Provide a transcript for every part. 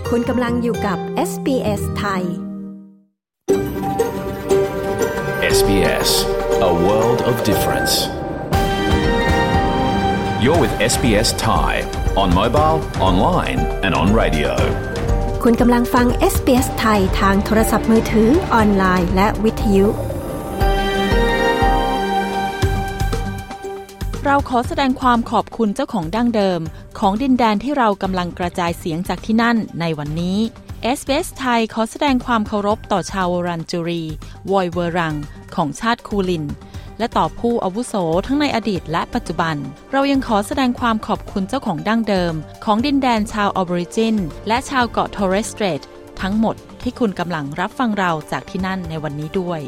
คุณกำลังอยู่กับ SBS ไทย SBS, a world of difference. You're with SBS Thai, on mobile, online and on radio. คุณกำลังฟัง SBS ไทยทางโทรศัพท์มือถือออนไลน์และวิทยุเราขอแสดงความขอบคุณเจ้าของดั้งเดิมของดินแดนที่เรากำลังกระจายเสียงจากที่นั่นในวันนี้ SBS ไทยขอแสดงความเคารพต่อชาววรันจูรีวอยเวอรังของชาติคูลินและต่อผู้อาวุโสทั้งในอดีตและปัจจุบันเรายังขอแสดงความขอบคุณเจ้าของดั้งเดิมของดินแดนชาวออเบอริจินและชาวเกาะทอร์เรสสเตรททั้งหมดที่คุณกำลังรับฟังเราจากที่นั่นในวันนี้ด้วย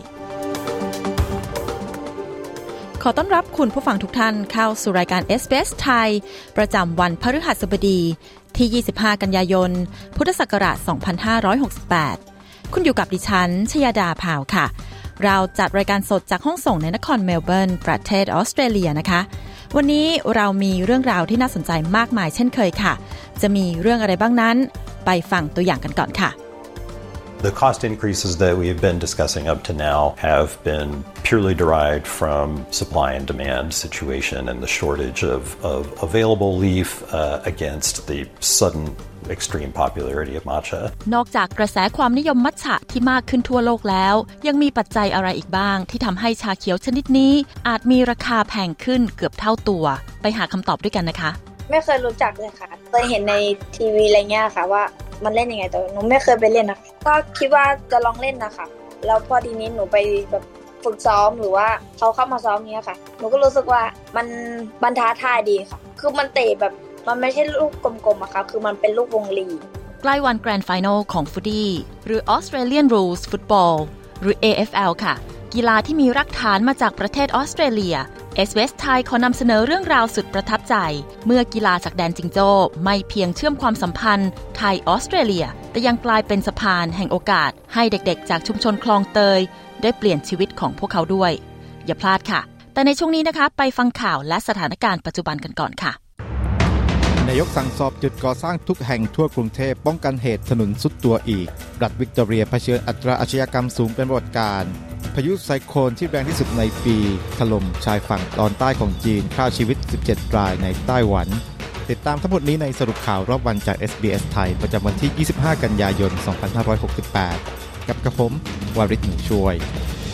ขอต้อนรับคุณผู้ฟังทุกท่านเข้าสู่รายการ SBS ไทยประจำวันพฤหัสบดีที่25กันยายนพุทธศักราช2568คุณอยู่กับดิฉันชยดาพาวค่ะเราจัดรายการสดจากห้องส่งในนครเมลเบิร์นประเทศออสเตรเลียนะคะวันนี้เรามีเรื่องราวที่น่าสนใจมากมายเช่นเคยค่ะจะมีเรื่องอะไรบ้างนั้นไปฟังตัวอย่างกันก่อนค่ะ The cost increases that we have been discussing up to now have been purely derived from supply and demand situation and the shortage of available leaf against the sudden extreme popularity of matcha. นอกจากกระแสความนิยมมัทฉะที่มากขึ้นทั่วโลกแล้วยังมีปัจจัยอะไรอีกบ้างที่ทำให้ชาเขียวชนิดนี้อาจมีราคาแพงขึ้นเกือบเท่าตัวไปหาคำตอบด้วยกันนะคะไม่เคยรู้จักเลยค่ะเคยเห็นในทีวีอะไรเงี้ยค่ะว่ามันเล่นยังไงแต่หนูไม่เคยไปเล่นนะคะก็คิดว่าจะลองเล่นนะคะแล้วพอดีนี้หนูไปแบบฝึกซ้อมหรือว่าเขาเข้ามาซ้อมเงี้ยค่ะหนูก็รู้สึกว่ามันท้าทายดีค่ะคือมันเตะแบบมันไม่ใช่ลูกกลมๆอะค่ะคือมันเป็นลูกวงรีใกล้วันแกรนด์ไฟนอลของฟุตตี้หรือ Australian Rules Football หรือ AFL ค่ะกีฬาที่มีรากฐานมาจากประเทศออสเตรเลีย SBS ไทยขอนำเสนอเรื่องราวสุดประทับใจเมื่อกีฬาจากแดนจิงโจ้ไม่เพียงเชื่อมความสัมพันธ์ไทยออสเตรเลียแต่ยังกลายเป็นสะพานแห่งโอกาสให้เด็กๆจากชุมชนคลองเตยได้เปลี่ยนชีวิตของพวกเขาด้วยอย่าพลาดค่ะแต่ในช่วงนี้นะคะไปฟังข่าวและสถานการณ์ปัจจุบันกันก่อนค่ะนายกสั่งสอบจุดก่อสร้างทุกแห่งทั่วกรุงเทพป้องกันเหตุถนนทรุดตัวอีกรัฐวิกตอเรียเผชิญอัตราอาชญากรรมสูงเป็นประวัติการณ์พายุไซโคลนที่แรงที่สุดในปีถล่มชายฝั่งตอนใต้ของจีนฆ่าชีวิต17รายในไต้หวันติดตามทั้งหมดนี้ในสรุปข่าวรอบวันจาก SBS ไทยประจำวันที่25กันยายน2568กับผมวาริศหนูช่วย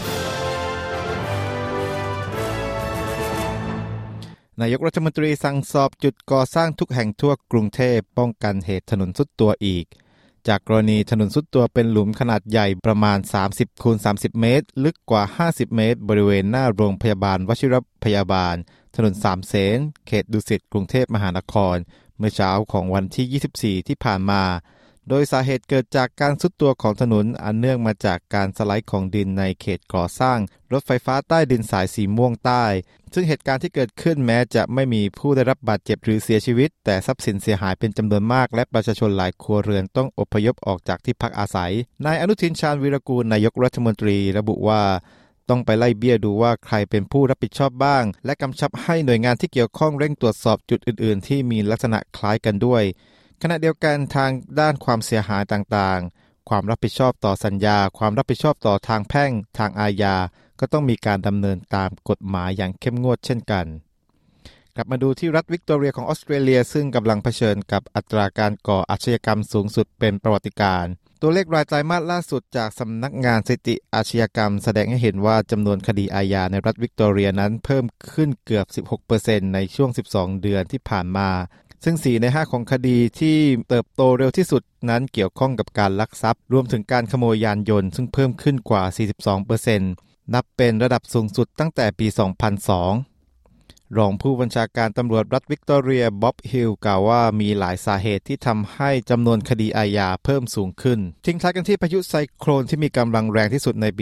นายกรัฐมนตรีสั่งสอบจุดก่อสร้างทุกแห่งทั่วกรุงเทพป้องกันเหตุถนนทรุดตัวอีกจากกรณีถนนทรุดตัวเป็นหลุมขนาดใหญ่ประมาณ 30x30 เมตรลึกกว่า50เมตรบริเวณหน้าโรงพยาบาลวชิรพยาบาลถนนสามเสนเขตดุสิตกรุงเทพมหานครเมื่อเช้าของวันที่24ที่ผ่านมาโดยสาเหตุเกิดจากการทรุดตัวของถนนอันเนื่องมาจากการสไลด์ของดินในเขตก่อสร้างรถไฟฟ้าใต้ดินสายสีม่วงใต้ซึ่งเหตุการณ์ที่เกิดขึ้นแม้จะไม่มีผู้ได้รับบาดเจ็บหรือเสียชีวิตแต่ทรัพย์สินเสียหายเป็นจำนวนมากและประชาชนหลายครัวเรือนต้องอพยพออกจากที่พักอาศัยนายอนุทินชาญวีรกูลนายกรัฐมนตรีระบุว่าต้องไปไล่เบี้ยดูว่าใครเป็นผู้รับผิดชอบบ้างและกำชับให้หน่วยงานที่เกี่ยวข้องเร่งตรวจสอบจุดอื่นๆที่มีลักษณะคล้ายกันด้วยขณะเดียวกันทางด้านความเสียหายต่างๆความรับผิดชอบต่อสัญญาความรับผิดชอบต่อทางแพ่งทางอาญาก็ต้องมีการดำเนินตามกฎหมายอย่างเข้มงวดเช่นกันกลับมาดูที่รัฐวิกตอเรียของออสเตรเลียซึ่งกำลังเผชิญกับอัตราการก่ออาชญากรรมสูงสุดเป็นประวัติการณ์ตัวเลขรายไตรมาสล่าสุดจากสำนักงานสถิติอาชญากรรมแสดงให้เห็นว่าจำนวนคดีอาญาในรัฐวิกตอเรียนั้นเพิ่มขึ้นเกือบ 16% ในช่วง12เดือนที่ผ่านมาซึ่ง4ใน5ของคดีที่เติบโตเร็วที่สุดนั้นเกี่ยวข้องกับการลักทรัพย์รวมถึงการขโมยยานยนต์ซึ่งเพิ่มขึ้นกว่า 42% นับเป็นระดับสูงสุดตั้งแต่ปี 2002 รองผู้บัญชาการตำรวจรัฐวิกตอเรียบ๊อบฮิลกล่าวว่ามีหลายสาเหตุที่ทำให้จำนวนคดีอาญาเพิ่มสูงขึ้นทิ้งท้ายกันที่พายุไซโคลนที่มีกำลังแรงที่สุดในปี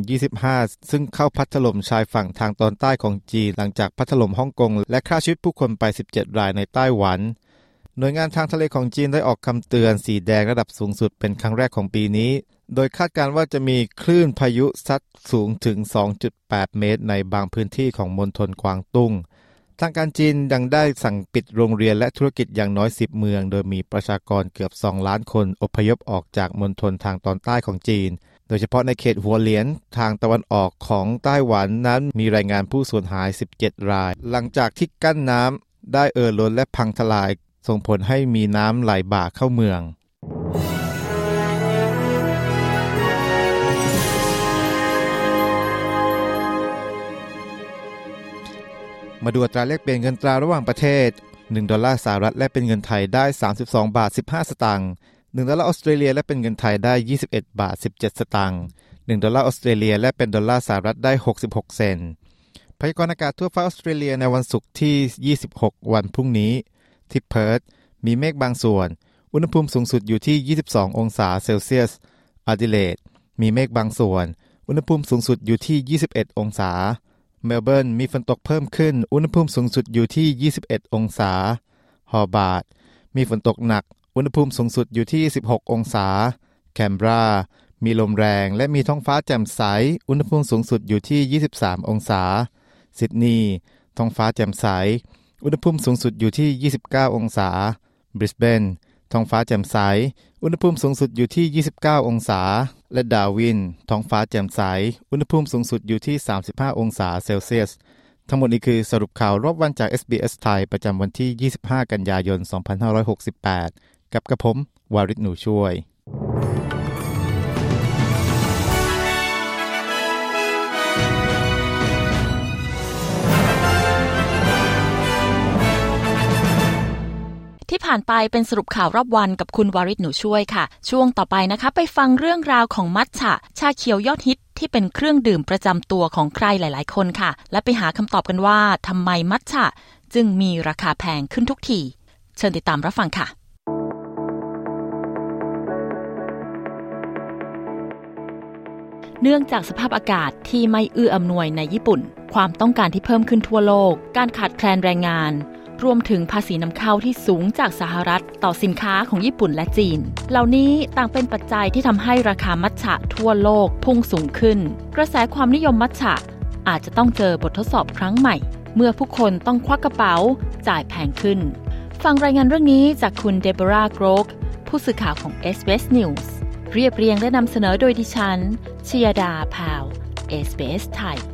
2025 ซึ่งเข้าพัดถล่มชายฝั่งทางตอนใต้ของจีนหลังจากพัดถล่มฮ่องกงและฆ่าชีวิตผู้คนไป17รายในไต้หวันหน่วยงานทางทะเลของจีนได้ออกคำเตือนสีแดงระดับสูงสุดเป็นครั้งแรกของปีนี้โดยคาดการณ์ว่าจะมีคลื่นพายุซัดสูงถึง 2.8 เมตรในบางพื้นที่ของมณฑลกวางตุ้งทางการจีนยังได้สั่งปิดโรงเรียนและธุรกิจอย่างน้อย10เมืองโดยมีประชากรเกือบ2ล้านคนอพยพออกจากมณฑลทางตอนใต้ของจีนโดยเฉพาะในเขตหัวเหลียนทางตะวันออกของไต้หวันนั้นมีรายงานผู้สูญหาย17รายหลังจากที่กั้นน้ำได้ล้นและพังทลายส่งผลให้มีน้ำไหลบ่าเข้าเมืองมาดูอัตราแลกเปลี่ยนเงินตราระหว่างประเทศ1ดอลลาร์สหรัฐแลกเป็นเงินไทยได้32บาท15สตางค์1ดอลลาร์ออสเตรเลียแลกเป็นเงินไทยได้21บาท17สตางค์1ดอลลาร์ออสเตรเลียแลกเป็นดอลลาร์สหรัฐได้66เซนต์พยากรณ์อากาศทั่วฟ้าออสเตรเลียในวันศุกร์ที่26วันพรุ่งนี้ที่เพิร์ธมีเมฆบางส่วนอุณหภูมิสูงสุดอยู่ที่22องศาเซลเซียสอาดิเลดมีเมฆบางส่วนอุณหภูมิสูงสุดอยู่ที่21องศาเมลเบิร์นมีฝนตกเพิ่มขึ้นอุณหภูมิสูงสุดอยู่ที่21องศาฮอบาร์ตมีฝนตกหนักอุณหภูมิสูงสุดอยู่ที่16องศาแคนเบรามีลมแรงและมีท้องฟ้าแจ่มใสอุณหภูมิสูงสุดอยู่ที่23องศาซิดนีย์ท้องฟ้าแจ่มใสอุณหภูมิสูงสุดอยู่ที่29องศาบริสเบนท้องฟ้าแจ่มใสอุณหภูมิสูงสุดอยู่ที่29องศาและดาร์วินท้องฟ้าแจ่มใสอุณหภูมิสูงสุดอยู่ที่35องศาเซลเซียสทั้งหมดนี้คือสรุปข่าวรอบวันจาก SBS ไทยประจำวันที่25กันยายน2568กับผมวาริศหนูช่วยที่ผ่านไปเป็นสรุปข่าวรอบวันกับคุณวาริศหนูช่วยค่ะช่วงต่อไปนะคะไปฟังเรื่องราวของมัทฉะชาเขียวยอดฮิตที่เป็นเครื่องดื่มประจำตัวของใครหลายๆคนค่ะและไปหาคำตอบกันว่าทำไมมัทฉะจึงมีราคาแพงขึ้นทุกทีเชิญติดตามรับฟังค่ะเนื่องจากสภาพอากาศที่ไม่เอื้ออำนวยในญี่ปุ่นความต้องการที่เพิ่มขึ้นทั่วโลกการขาดแคลนแรงงานรวมถึงภาษีนำเข้าที่สูงจากสหรัฐต่อสินค้าของญี่ปุ่นและจีนเหล่านี้ต่างเป็นปัจจัยที่ทำให้ราคามัทฉะทั่วโลกพุ่งสูงขึ้นกระแสความนิยมมัทฉะอาจจะต้องเจอบททดสอบครั้งใหม่เมื่อผู้คนต้องควักกระเป๋าจ่ายแพงขึ้นฟังรายงานเรื่องนี้จากคุณเดโบราห์โกรกผู้สื่อข่าวของ SBS News เรียบเรียงและนำเสนอโดยดิฉันชยดาพาว SBS ไทย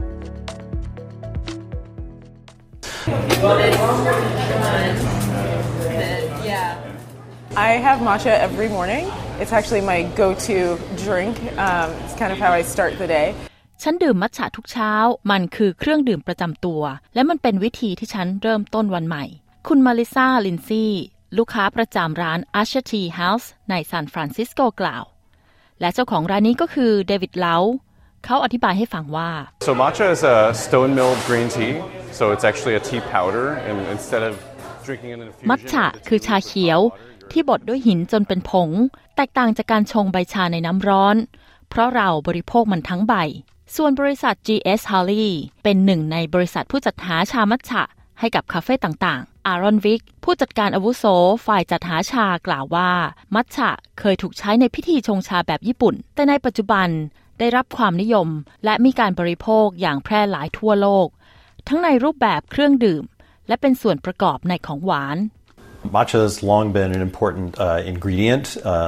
I have matcha every morning. It's actually my go-to drink. It's kind of how I start the day. ฉันดื่มมัทฉะทุกเช้ามันคือเครื่องดื่มประจำตัวและมันเป็นวิธีที่ฉันเริ่มต้นวันใหม่คุณมาลิซาลินซี่ลูกค้าประจำร้าน Usher Tea House ในซานฟรานซิสโกกล่าวและเจ้าของร้านนี้ก็คือเดวิดเลาเขาอธิบายให้ฟังว่า So matcha is a stone milled green tea. So it's actually a tea powder and instead of drinking in an infusion มัทฉะคือชาเขียวที่บดด้วยหินจนเป็นผงแตกต่างจากการชงใบชาในน้ำร้อนเพราะเราบริโภคมันทั้งใบส่วนบริษัท G.S. Harley เป็นหนึ่งในบริษัทผู้จัดหาชามัทฉะให้กับคาเฟ่ต่างๆอารอนวิกผู้จัดการอาวุโสฝ่ายจัดหาชากล่าวว่ามัทฉะเคยถูกใช้ในพิธีชงชาแบบญี่ปุ่นแต่ในปัจจุบันได้รับความนิยมและมีการบริโภคอย่างแพร่หลายทั่วโลกทั้งในรูปแบบเครื่องดื่มและเป็นส่วนประกอบในของหวาน Matcha has long been an important ingredient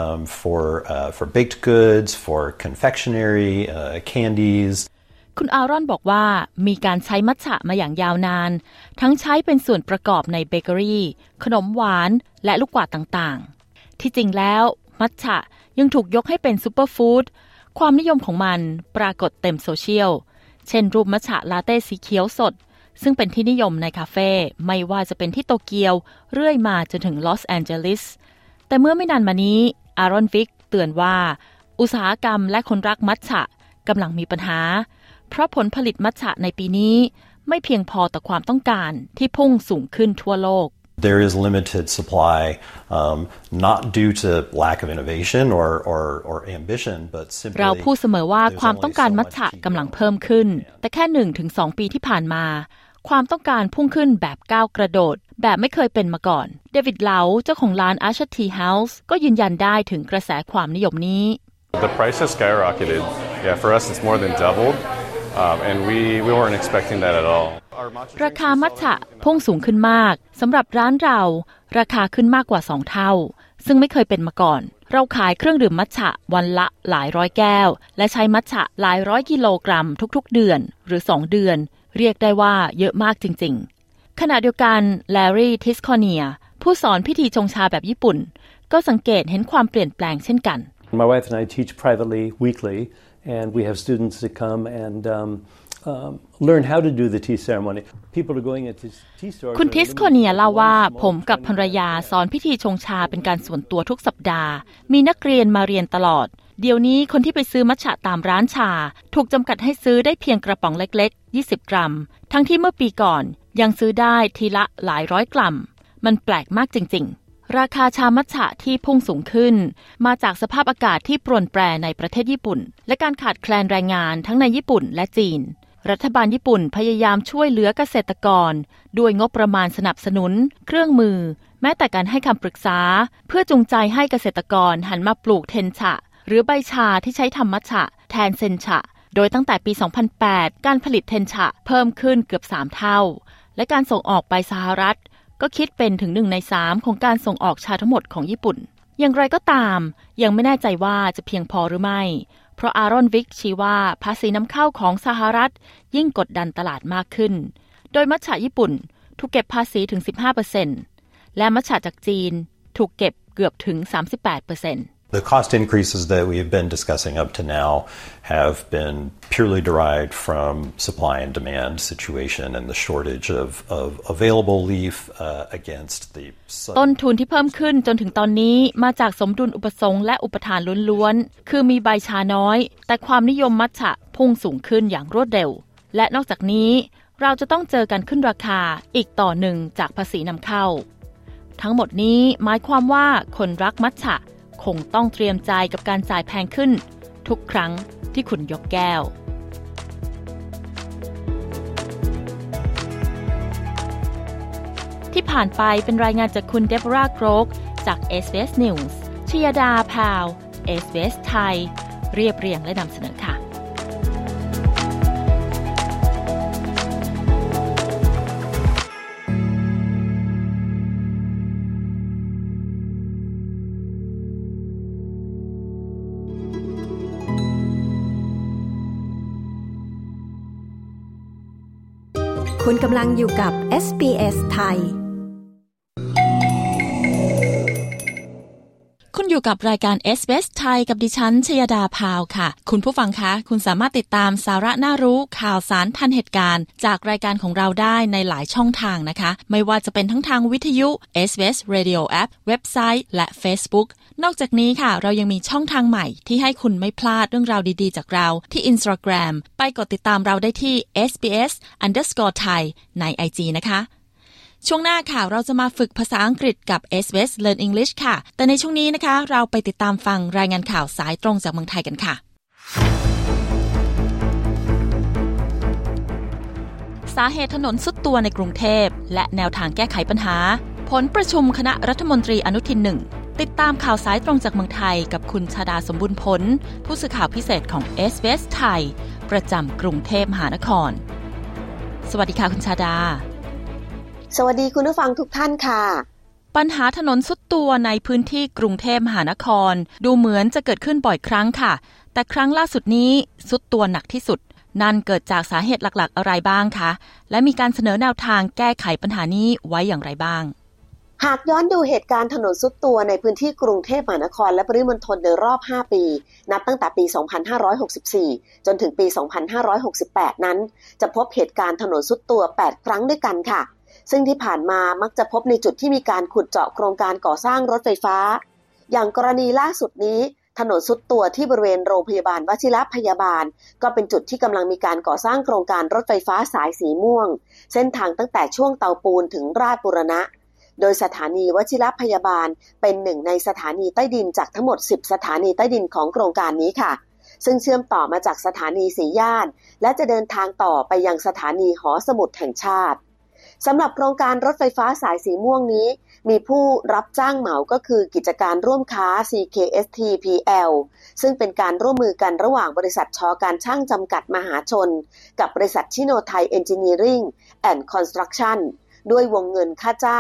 for baked goods, for confectionery, candies. คุณอารอนบอกว่ามีการใช้มัทฉะมาอย่างยาวนานทั้งใช้เป็นส่วนประกอบในเบเกอรี่ขนมหวานและลูกกวาดต่างๆที่จริงแล้วมัทฉะยังถูกยกให้เป็นซูเปอร์ฟู้ดความนิยมของมันปรากฏเต็มโซเชียลเช่นรูปมัทฉะลาเต้สีเขียวสดซึ่งเป็นที่นิยมในคาเฟ่ไม่ว่าจะเป็นที่โตเกียวเรื่อยมาจนถึงลอสแอนเจลิสแต่เมื่อไม่นานมานี้อารอนวิกเตือนว่าอุตสาหกรรมและคนรักมัทฉะกำลังมีปัญหาเพราะผลผลิตมัทฉะในปีนี้ไม่เพียงพอต่อความต้องการที่พุ่งสูงขึ้นทั่วโลก There is limited supply, not due to lack of innovation or ambition, but simply เราพูดเสมอว่าความต้องการมัทฉะกำลังเพิ่มขึ้นแต่แค่ 1-2 ปีที่ผ่านมาความต้องการพุ่งขึ้นแบบก้าวกระโดดแบบไม่เคยเป็นมาก่อนเดวิดเลาเจ้าของร้าน Usher Tea House ก็ยืนยันได้ถึงกระแสความนิยมนี้ The price has skyrocketed. Yeah, for us it's more than doubled. And we weren't expecting that at all. ราคามัทฉะพุ่งสูงขึ้นมากสำหรับร้านเราราคาขึ้นมากกว่า2เท่าซึ่งไม่เคยเป็นมาก่อนเราขายเครื่องดื่มมัทฉะวันละหลายร้อยแก้วและใช้มัทฉะหลายร้อยกิโลกรัมทุกๆเดือนหรือ2เดือนเรียกได้ว่าเยอะมากจริงๆขณะเดียวกันแลรี่ทิสคอเนียผู้สอนพิธีชงชาแบบญี่ปุ่นก็สังเกตเห็นความเปลี่ยนแปลงเช่นกัน My wife and I teach privately weekly and we have students that come and learn how to do the tea ceremony. People are going into tea stores. คุณทิสโคเนียเล่าว่าผมกับภรรยาสอนพิธีชงชาเป็นการส่วนตัวทุกสัปดาห์มีนักเรียนมาเรียนตลอดเดี๋ยวนี้คนที่ไปซื้อมัทฉะตามร้านชาถูกจำกัดให้ซื้อได้เพียงกระป๋องเล็กๆ20กรัมทั้งที่เมื่อปีก่อนยังซื้อได้ทีละหลายร้อยกรัมมันแปลกมากจริงๆราคาชามัทฉะที่พุ่งสูงขึ้นมาจากสภาพอากาศที่ปรวนแปรในประเทศญี่ปุ่นและการขาดแคลนแรงงานทั้งในญี่ปุ่นและจีนรัฐบาลญี่ปุ่นพยายามช่วยเหลือเกษตรกรด้วยงบประมาณสนับสนุนเครื่องมือแม้แต่การให้คำปรึกษาเพื่อจูงใจให้เกษตรกรหันมาปลูกเทนชะหรือใบชาที่ใช้ทำมัทฉะแทนเซนชะโดยตั้งแต่ปี 2008 การผลิตเทนชะเพิ่มขึ้นเกือบ3เท่าและการส่งออกไปสหรัฐก็คิดเป็นถึง1ใน3ของการส่งออกชาทั้งหมดของญี่ปุ่นอย่างไรก็ตามยังไม่แน่ใจว่าจะเพียงพอหรือไม่เพราะอารอนวิกชี้ว่าภาษีนำเข้าของสหรัฐยิ่งกดดันตลาดมากขึ้นโดยมัทฉะญี่ปุ่นถูกเก็บภาษีถึง 15% และมัทฉะจากจีนถูกเก็บเกือบถึง 38%The cost increases that we have been discussing up to now have been purely derived from supply and demand situation and the shortage of available leaf against the ต้นทุนที่เพิ่มขึ้นจนถึงตอนนี้มาจากสมดุลอุปสงค์และอุปทานล้วนๆคือมีใบชาน้อยแต่ความนิยมมัทฉะพุ่งสูงขึ้นอย่างรวดเร็วและนอกจากนี้เราจะต้องเจอกันขึ้นราคาอีกต่อหนึ่งจากภาษีนำเข้าทั้งหมดนี้หมายความว่าคนรักมัทฉะคงต้องเตรียมใจกับการจ่ายแพงขึ้นทุกครั้งที่คุณยกแก้วที่ผ่านไปเป็นรายงานจากคุณเดโบราห์ โกรกจาก SBS News ชยดาพาว SBS ไทยเรียบเรียงและนำเสนอค่ะคุณกำลังอยู่กับ SBS ไทยคุณอยู่กับรายการ SBS ไทยกับดิฉันชยดาพาวค่ะคุณผู้ฟังคะคุณสามารถติดตามสาระน่ารู้ข่าวสารทันเหตุการณ์จากรายการของเราได้ในหลายช่องทางนะคะไม่ว่าจะเป็นทั้งทางวิทยุ SBS Radio App เว็บไซต์และ Facebook นอกจากนี้ค่ะเรายังมีช่องทางใหม่ที่ให้คุณไม่พลาดเรื่องราวดีๆจากเราที่ Instagram ไปกดติดตามเราได้ที่ SBS_Thai ใน IG นะคะช่วงหน้าค่ะเราจะมาฝึกภาษาอังกฤษกับ SBS Learn English ค่ะแต่ในช่วงนี้นะคะเราไปติดตามฟังรายงานข่าวสายตรงจากเมืองไทยกันค่ะสาเหตุถนนทรุดตัวในกรุงเทพและแนวทางแก้ไขปัญหาผลประชุมคณะรัฐมนตรีอนุทิน1ติดตามข่าวสายตรงจากเมืองไทยกับคุณชาดาสมบูรณ์ผลผู้สื่อข่าวพิเศษของ SBS ไทยประจำกรุงเทพมหานครสวัสดีค่ะคุณชาดาสวัสดีคุณผู้ฟังทุกท่านค่ะปัญหาถนนทรุดตัวในพื้นที่กรุงเทพมหานครดูเหมือนจะเกิดขึ้นบ่อยครั้งค่ะแต่ครั้งล่าสุดนี้ทรุดตัวหนักที่สุดนั่นเกิดจากสาเหตุหลักๆอะไรบ้างคะและมีการเสนอแนวทางแก้ไขปัญหานี้ไว้อย่างไรบ้างหากย้อนดูเหตุการณ์ถนนทรุดตัวในพื้นที่กรุงเทพมหานครและปริมณฑลในรอบ5ปีนับตั้งแต่ปี2564จนถึงปี2568นั้นจะพบเหตุการณ์ถนนทรุดตัว8ครั้งด้วยกันค่ะซึ่งที่ผ่านมามักจะพบในจุดที่มีการขุดเจาะโครงการก่อสร้างรถไฟฟ้าอย่างกรณีล่าสุดนี้ถนนทรุดตัวที่บริเวณโรงพยาบาลวชิรพยาบาลก็เป็นจุดที่กำลังมีการก่อสร้างโครงการรถไฟฟ้าสายสีม่วงเส้นทางตั้งแต่ช่วงเตาปูนถึงราชบูรณะโดยสถานีวชิรพยาบาลเป็นหนึ่งในสถานีใต้ดินจากทั้งหมด10สถานีใต้ดินของโครงการนี้ค่ะซึ่งเชื่อมต่อมาจากสถานีสีย่านและจะเดินทางต่อไปยังสถานีหอสมุดแห่งชาติสำหรับโครงการรถไฟฟ้าสายสีม่วงนี้มีผู้รับจ้างเหมาก็คือกิจการร่วมค้า CKSTPL ซึ่งเป็นการร่วมมือกันระหว่างบริษัทช.การช่างจำกัดมหาชนกับบริษัทชิโนไทยเอนจิเนียริ่งแอนด์คอนสตรัคชั่นด้วยวงเงินค่าจ้าง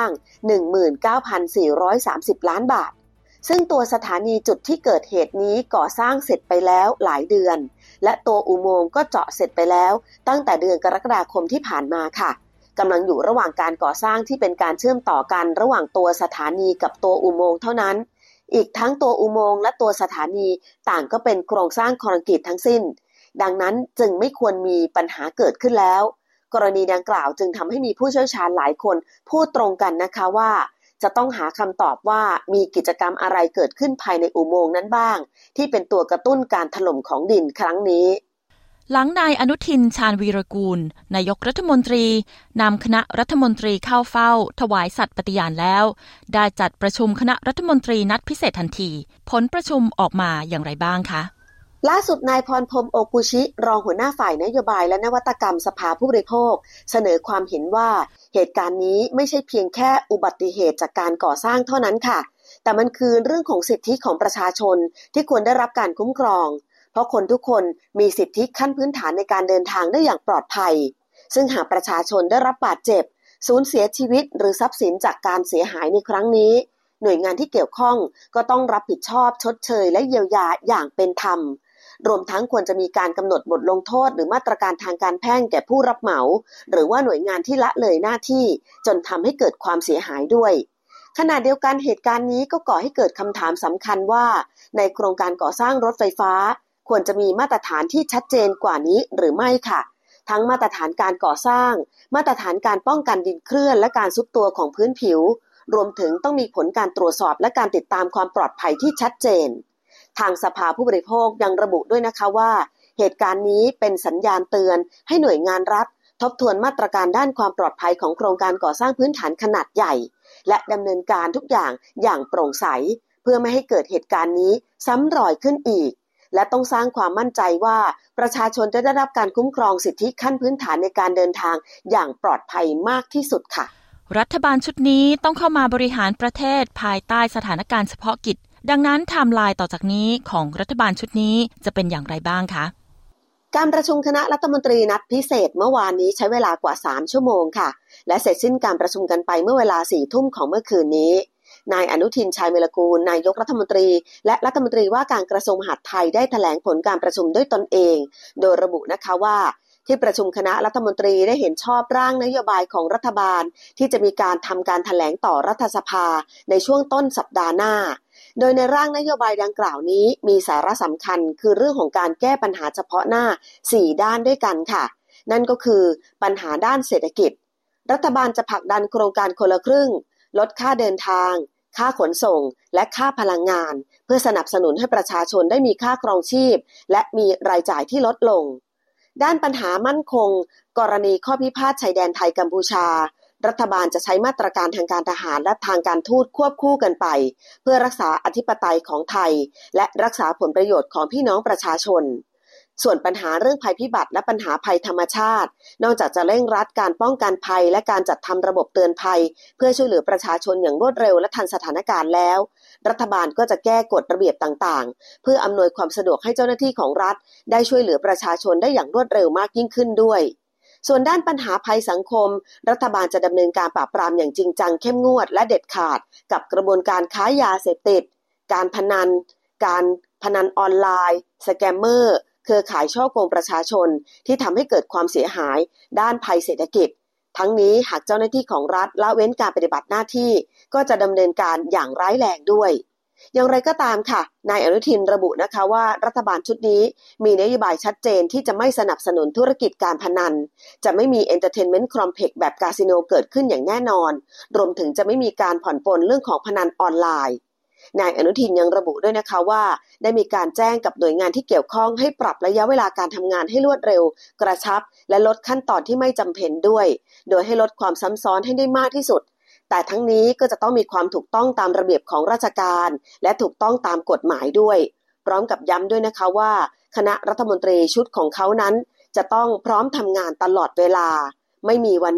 19,430 ล้านบาทซึ่งตัวสถานีจุดที่เกิดเหตุนี้ก่อสร้างเสร็จไปแล้วหลายเดือนและตัวอุโมงค์ก็เจาะเสร็จไปแล้วตั้งแต่เดือนกรกฎาคมที่ผ่านมาค่ะกำลังอยู่ระหว่างการก่อสร้างที่เป็นการเชื่อมต่อกันระหว่างตัวสถานีกับตัวอุโมงค์เท่านั้นอีกทั้งตัวอุโมงค์และตัวสถานีต่างก็เป็นโครงสร้างคอนกรีตทั้งสิ้นดังนั้นจึงไม่ควรมีปัญหาเกิดขึ้นแล้วกรณีดังกล่าวจึงทำให้มีผู้เชี่ยวชาญหลายคนพูดตรงกันนะคะว่าจะต้องหาคำตอบว่ามีกิจกรรมอะไรเกิดขึ้นภายในอุโมงค์นั้นบ้างที่เป็นตัวกระตุ้นการถล่มของดินครั้งนี้หลังนายอนุทินชาญวีรกูลนายกรัฐมนตรีนำคณะรัฐมนตรีเข้าเฝ้าถวายสัตย์ปฏิญาณแล้วได้จัดประชุมคณะรัฐมนตรีนัดพิเศษทันทีผลประชุมออกมาอย่างไรบ้างคะล่าสุดนายพรพรหมโอกุชิรองหัวหน้าฝ่ายนโยบายและนวัตกรรมสภาผู้บริโภคเสนอความเห็นว่าเหตุการณ์นี้ไม่ใช่เพียงแค่อุบัติเหตุจากการก่อสร้างเท่านั้นค่ะแต่มันคือเรื่องของสิทธิของประชาชนที่ควรได้รับการคุ้มครองเพราะคนทุกคนมีสิทธิขั้นพื้นฐานในการเดินทางได้อย่างปลอดภัยซึ่งหากประชาชนได้รับบาดเจ็บสูญเสียชีวิตหรือทรัพย์สินจากการเสียหายในครั้งนี้หน่วยงานที่เกี่ยวข้องก็ต้องรับผิดชอบชดเชยและเยียวยาอย่างเป็นธรรมรวมทั้งควรจะมีการกำหนดบทลงโทษหรือมาตรการทางการแพ่งแก่ผู้รับเหมาหรือว่าหน่วยงานที่ละเลยหน้าที่จนทำให้เกิดความเสียหายด้วยขณะเดียวกันเหตุการณ์นี้ก็ก่อให้เกิดคำถามสำคัญว่าในโครงการก่อสร้างรถไฟฟ้าควรจะมีมาตรฐานที่ชัดเจนกว่านี้หรือไม่ค่ะทั้งมาตรฐานการก่อสร้างมาตรฐานการป้องกันดินเคลื่อนและการทรุดตัวของพื้นผิวรวมถึงต้องมีผลการตรวจสอบและการติดตามความปลอดภัยที่ชัดเจนทางสภาผู้บริโภคยังระบุด้วยนะคะว่าเหตุการณ์นี้เป็นสัญญาณเตือนให้หน่วยงานรัฐทบทวนมาตรการด้านความปลอดภัยของโครงการก่อสร้างพื้นฐานขนาดใหญ่และดำเนินการทุกอย่างโปร่งใสเพื่อไม่ให้เกิดเหตุการณ์นี้ซ้ำรอยขึ้นอีกและต้องสร้างความมั่นใจว่าประชาชนจะได้รับการคุ้มครองสิทธิขั้นพื้นฐานในการเดินทางอย่างปลอดภัยมากที่สุดค่ะรัฐบาลชุดนี้ต้องเข้ามาบริหารประเทศภายใต้สถานการณ์เฉพาะกิจดังนั้นไทม์ไลน์ต่อจากนี้ของรัฐบาลชุดนี้จะเป็นอย่างไรบ้างคะการประชุมคณะรัฐมนตรีนัดพิเศษเมื่อวานนี้ใช้เวลากว่า3ชั่วโมงค่ะและเสร็จสิ้นการประชุมกันไปเมื่อเวลา 4 ทุ่มของเมื่อคืนนี้นายอนุทินชาญวีรกูลนายกรัฐมนตรีและรัฐมนตรีว่าการกระทรวงมหาดไทยได้แถลงผลการประชุมด้วยตนเองโดยระบุนะคะว่าที่ประชุมคณะรัฐมนตรีได้เห็นชอบร่างนโยบายของรัฐบาลที่จะมีการทำการแถลงต่อรัฐสภาในช่วงต้นสัปดาห์หน้าโดยในร่างนโยบายดังกล่าวนี้มีสาระสำคัญคือเรื่องของการแก้ปัญหาเฉพาะหน้า4ด้านด้วยกันค่ะนั่นก็คือปัญหาด้านเศรษฐกิจรัฐบาลจะผลักดันโครงการคนละครึ่งลดค่าเดินทางค่าขนส่งและค่าพลังงานเพื่อสนับสนุนให้ประชาชนได้มีค่าครองชีพและมีรายจ่ายที่ลดลงด้านปัญหามั่นคงกรณีข้อพิพาทชายแดนไทยกัมพูชารัฐบาลจะใช้มาตรการทางการทหารและทางการทูตควบคู่กันไปเพื่อรักษาอธิปไตยของไทยและรักษาผลประโยชน์ของพี่น้องประชาชนส่วนปัญหาเรื่องภัยพิบัติและปัญหาภัยธรรมชาตินอกจากจะเร่งรัดการป้องกันภัยและการจัดทำระบบเตือนภัยเพื่อช่วยเหลือประชาชนอย่างรวดเร็วและทันสถานการณ์แล้วรัฐบาลก็จะแก้กฎระเบียบต่างๆเพื่ออำนวยความสะดวกให้เจ้าหน้าที่ของรัฐได้ช่วยเหลือประชาชนได้อย่างรวดเร็วมากยิ่งขึ้นด้วยส่วนด้านปัญหาภัยสังคมรัฐบาลจะดำเนินการปราบปรามอย่างจริงจังเข้มงวดและเด็ดขาดกับกระบวนการค้ายาเสพติดการพนันออนไลน์สแกมเมอร์เครือข่ายฉ้อโกงประชาชนที่ทำให้เกิดความเสียหายด้านภัยเศรษฐกิจทั้งนี้หากเจ้าหน้าที่ของรัฐละเว้นการปฏิบัติหน้าที่ก็จะดำเนินการอย่างร้ายแรงด้วยอย่างไรก็ตามค่ะนายอนุทินระบุนะคะว่ารัฐบาลชุดนี้มีนโยบายชัดเจนที่จะไม่สนับสนุนธุรกิจการพนันจะไม่มี Entertainment Complex แบบคาสิโนเกิดขึ้นอย่างแน่นอนรวมถึงจะไม่มีการผ่อนปลนเรื่องของพนันออนไลน์นายอนุทินยังระบุด้วยนะคะว่าได้มีการแจ้งกับหน่วยงานที่เกี่ยวข้องให้ปรับระยะเวลาการทำงานให้รวดเร็วกระชับและลดขั้นตอนที่ไม่จำเป็นด้วยโดยให้ลดความซ้ำซ้อนให้ได้มากที่สุดแต่ทั้งนี้ก็จะต้องมีความถูกต้องตามระเบียบของราชการและถูกต้องตามกฎหมายด้วยพร้อมกับย้ำด้วยนะคะว่าคณะรัฐมนตรีชุดของเขานั้นจะต้องพร้อมทำงานตลอดเวลาไม่มีวันหยุด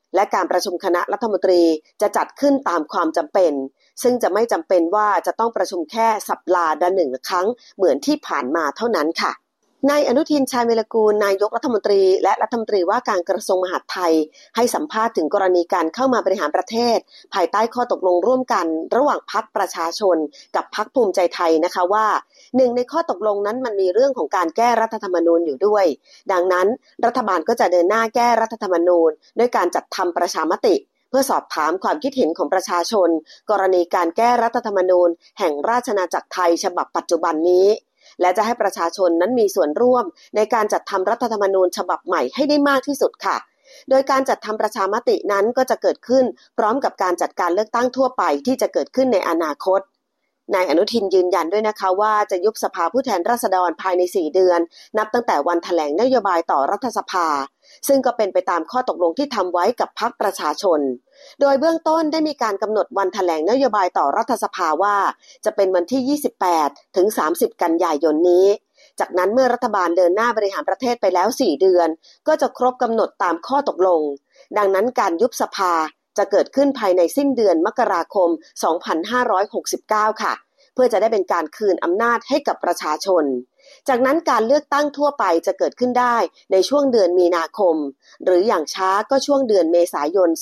และการประชุมคณะรัฐมนตรีจะจัดขึ้นตามความจำเป็นซึ่งจะไม่จำเป็นว่าจะต้องประชุมแค่สัปดาห์ละ1 ครั้งเหมือนที่ผ่านมาเท่านั้นค่ะนายอนุทินชาญวีรกูลนายกรัฐมนตรีและรัฐมนตรีว่าการกระทรวงมหาดไทยให้สัมภาษณ์ถึงกรณีการเข้ามาบริหารประเทศภายใต้ข้อตกลงร่วมกันระหว่างพรรคประชาชนกับพรรคภูมิใจไทยนะคะว่าหนึ่งในข้อตกลงนั้นมันมีเรื่องของการแก้รัฐธรรมนูญอยู่ด้วยดังนั้นรัฐบาลก็จะเดินหน้าแก้รัฐธรรมนูญด้วยการจัดทำประชามติเพื่อสอบถามความคิดเห็นของประชาชนกรณีการแก้รัฐธรรมนูญแห่งราชอาณาจักรไทยฉบับปัจจุบันนี้และจะให้ประชาชนนั้นมีส่วนร่วมในการจัดทำรัฐธรรมนูญฉบับใหม่ให้ได้มากที่สุดค่ะโดยการจัดทำประชามตินั้นก็จะเกิดขึ้นพร้อมกับการจัดการเลือกตั้งทั่วไปที่จะเกิดขึ้นในอนาคตนายอนุทินยืนยันด้วยนะคะว่าจะยุบสภาผู้แทนราษฎรภายใน4 เดือนนับตั้งแต่วันแถลงนโยบายต่อรัฐสภาซึ่งก็เป็นไปตามข้อตกลงที่ทำไว้กับพรรคประชาชนโดยเบื้องต้นได้มีการกำหนดวันแถลงนโยบายต่อรัฐสภาว่าจะเป็นวันที่28 ถึง 30 กันยายนนี้จากนั้นเมื่อรัฐบาลเดินหน้าบริหารประเทศไปแล้ว4 เดือนก็จะครบกำหนดตามข้อตกลงดังนั้นการยุบสภาจะเกิดขึ้นภายในสิ้นเดือนมกราคม 2569 ค่ะเพื่อจะได้เป็นการคืนอำนาจให้กับประชาชนจากนั้นการเลือกตั้งทั่วไปจะเกิดขึ้นได้ในช่วงเดือนมีนาคมหรืออย่างช้าก็ช่วงเดือนเมษายน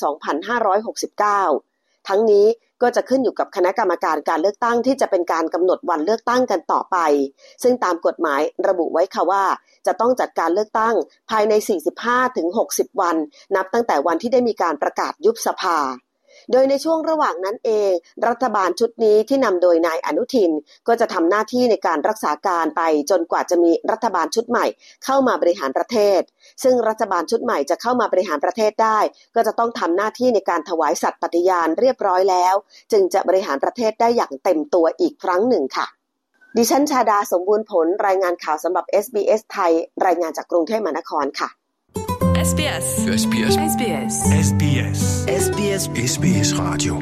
2569 ทั้งนี้ก็จะขึ้นอยู่กับคณะกรรมการการเลือกตั้งที่จะเป็นการกำหนดวันเลือกตั้งกันต่อไปซึ่งตามกฎหมายระบุไว้ค่ะว่าจะต้องจัดการเลือกตั้งภายใน 45-60 วันนับตั้งแต่วันที่ได้มีการประกาศยุบสภาโดยในช่วงระหว่างนั้นเองรัฐบาลชุดนี้ที่นำโดยนายอนุทินก็จะทำหน้าที่ในการรักษาการไปจนกว่าจะมีรัฐบาลชุดใหม่เข้ามาบริหารประเทศซึ่งรัฐบาลชุดใหม่จะเข้ามาบริหารประเทศได้ก็จะต้องทำหน้าที่ในการถวายสัตย์ปฏิญาณเรียบร้อยแล้วจึงจะบริหารประเทศได้อย่างเต็มตัวอีกครั้งหนึ่งค่ะดิฉันชาดาสมบูรณ์ผลรายงานข่าวสำหรับ SBS ไทยรายงานจากกรุงเทพมหานครค่ะ SBS SBS SBS SBS SBS SBS Radio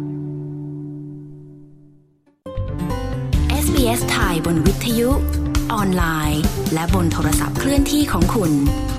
SBS ไทยบนวิทยุออนไลน์และบนโทรศัพท์เคลื่อนที่ของคุณ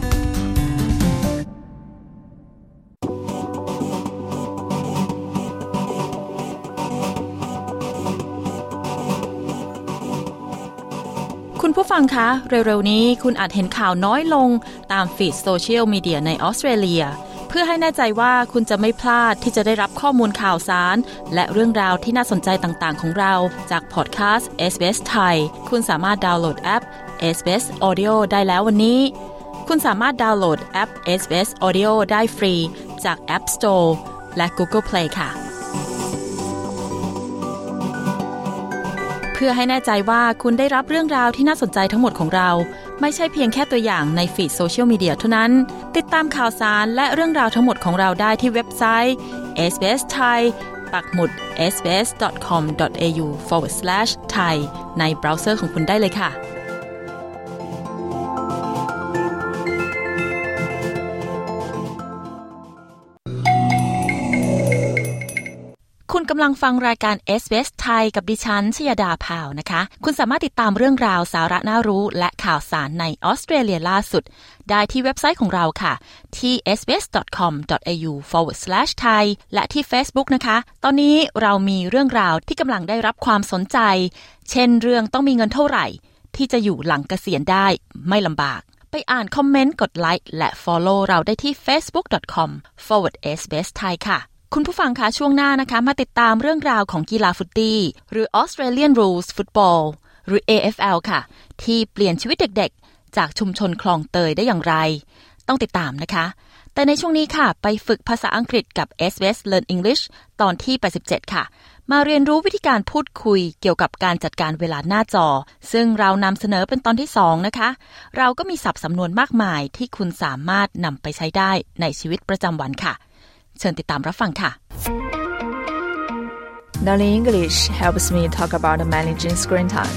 คุณผู้ฟังคะเร็วๆนี้คุณอาจเห็นข่าวน้อยลงตามฟีดโซเชียลมีเดียในออสเตรเลียเพื่อให้แน่ใจว่าคุณจะไม่พลาดที่จะได้รับข้อมูลข่าวสารและเรื่องราวที่น่าสนใจต่างๆของเราจากพอดแคสต์ SBS ไทยคุณสามารถดาวน์โหลดแอป SBS Audio ได้แล้ววันนี้คุณสามารถดาวน์โหลดแอป SBS Audio ได้ฟรีจาก App Store และ Google Play ค่ะเพื่อให้แน่ใจว่าคุณได้รับเรื่องราวที่น่าสนใจทั้งหมดของเราไม่ใช่เพียงแค่ตัวอย่างในฟีดโซเชียลมีเดียเท่านั้นติดตามข่าวสารและเรื่องราวทั้งหมดของเราได้ที่เว็บไซต์ SBS Thai ปักหมุด sbs.com.au/thai ในเบราว์เซอร์ของคุณได้เลยค่ะคุณกำลังฟังรายการ SBS ไทยกับดิฉันชยดาพาวนะคะคุณสามารถติดตามเรื่องราวสาระน่ารู้และข่าวสารในออสเตรเลียล่าสุดได้ที่เว็บไซต์ของเราค่ะที่ sbs.com.au/thai และที่ Facebook นะคะตอนนี้เรามีเรื่องราวที่กำลังได้รับความสนใจเช่นเรื่องต้องมีเงินเท่าไหร่ที่จะอยู่หลังเกษียณได้ไม่ลำบากไปอ่านคอมเมนต์กดไลค์และ follow เราได้ที่ facebook.com/sbsthai ค่ะคุณผู้ฟังคะช่วงหน้านะคะมาติดตามเรื่องราวของกีฬาฟุตตี้หรือ Australian Rules Football หรือ AFL ค่ะที่เปลี่ยนชีวิตเด็กๆจากชุมชนคลองเตยได้อย่างไรต้องติดตามนะคะแต่ในช่วงนี้ค่ะไปฝึกภาษาอังกฤษกับ SBS Learn English ตอนที่87ค่ะมาเรียนรู้วิธีการพูดคุยเกี่ยวกับการจัดการเวลาหน้าจอซึ่งเรานำเสนอเป็นตอนที่2นะคะเราก็มีศัพท์สำนวนมากมายที่คุณสามารถนำไปใช้ได้ในชีวิตประจำวันค่ะเชิญติดตามรับฟังค่ะ Learning English helps me talk about managing screen time.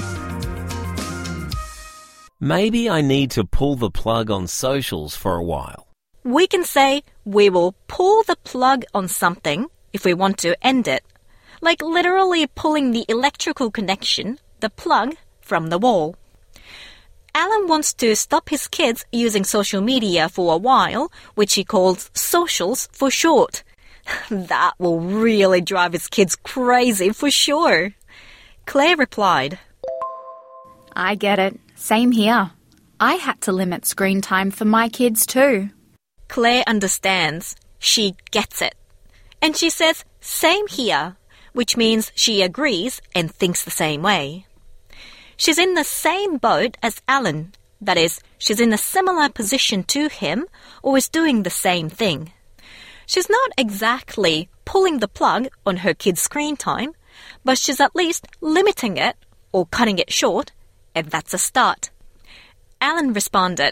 Maybe I need to pull the plug on socials for a while. We can say we will pull the plug on something if we want to end it, like literally pulling the electrical connection, the plug, from the wall. Alan wants to stop his kids using social media for a while, which he calls socials for short. That will really drive his kids crazy for sure. Claire replied, I get it. Same here. I had to limit screen time for my kids too. Claire understands. She gets it. And she says, same here, which means she agrees and thinks the same way. She's in the same boat as Alan. That is, she's in a similar position to him or is doing the same thing. She's not exactly pulling the plug on her kids' screen time, but she's at least limiting it or cutting it short, and that's a start. Alan responded,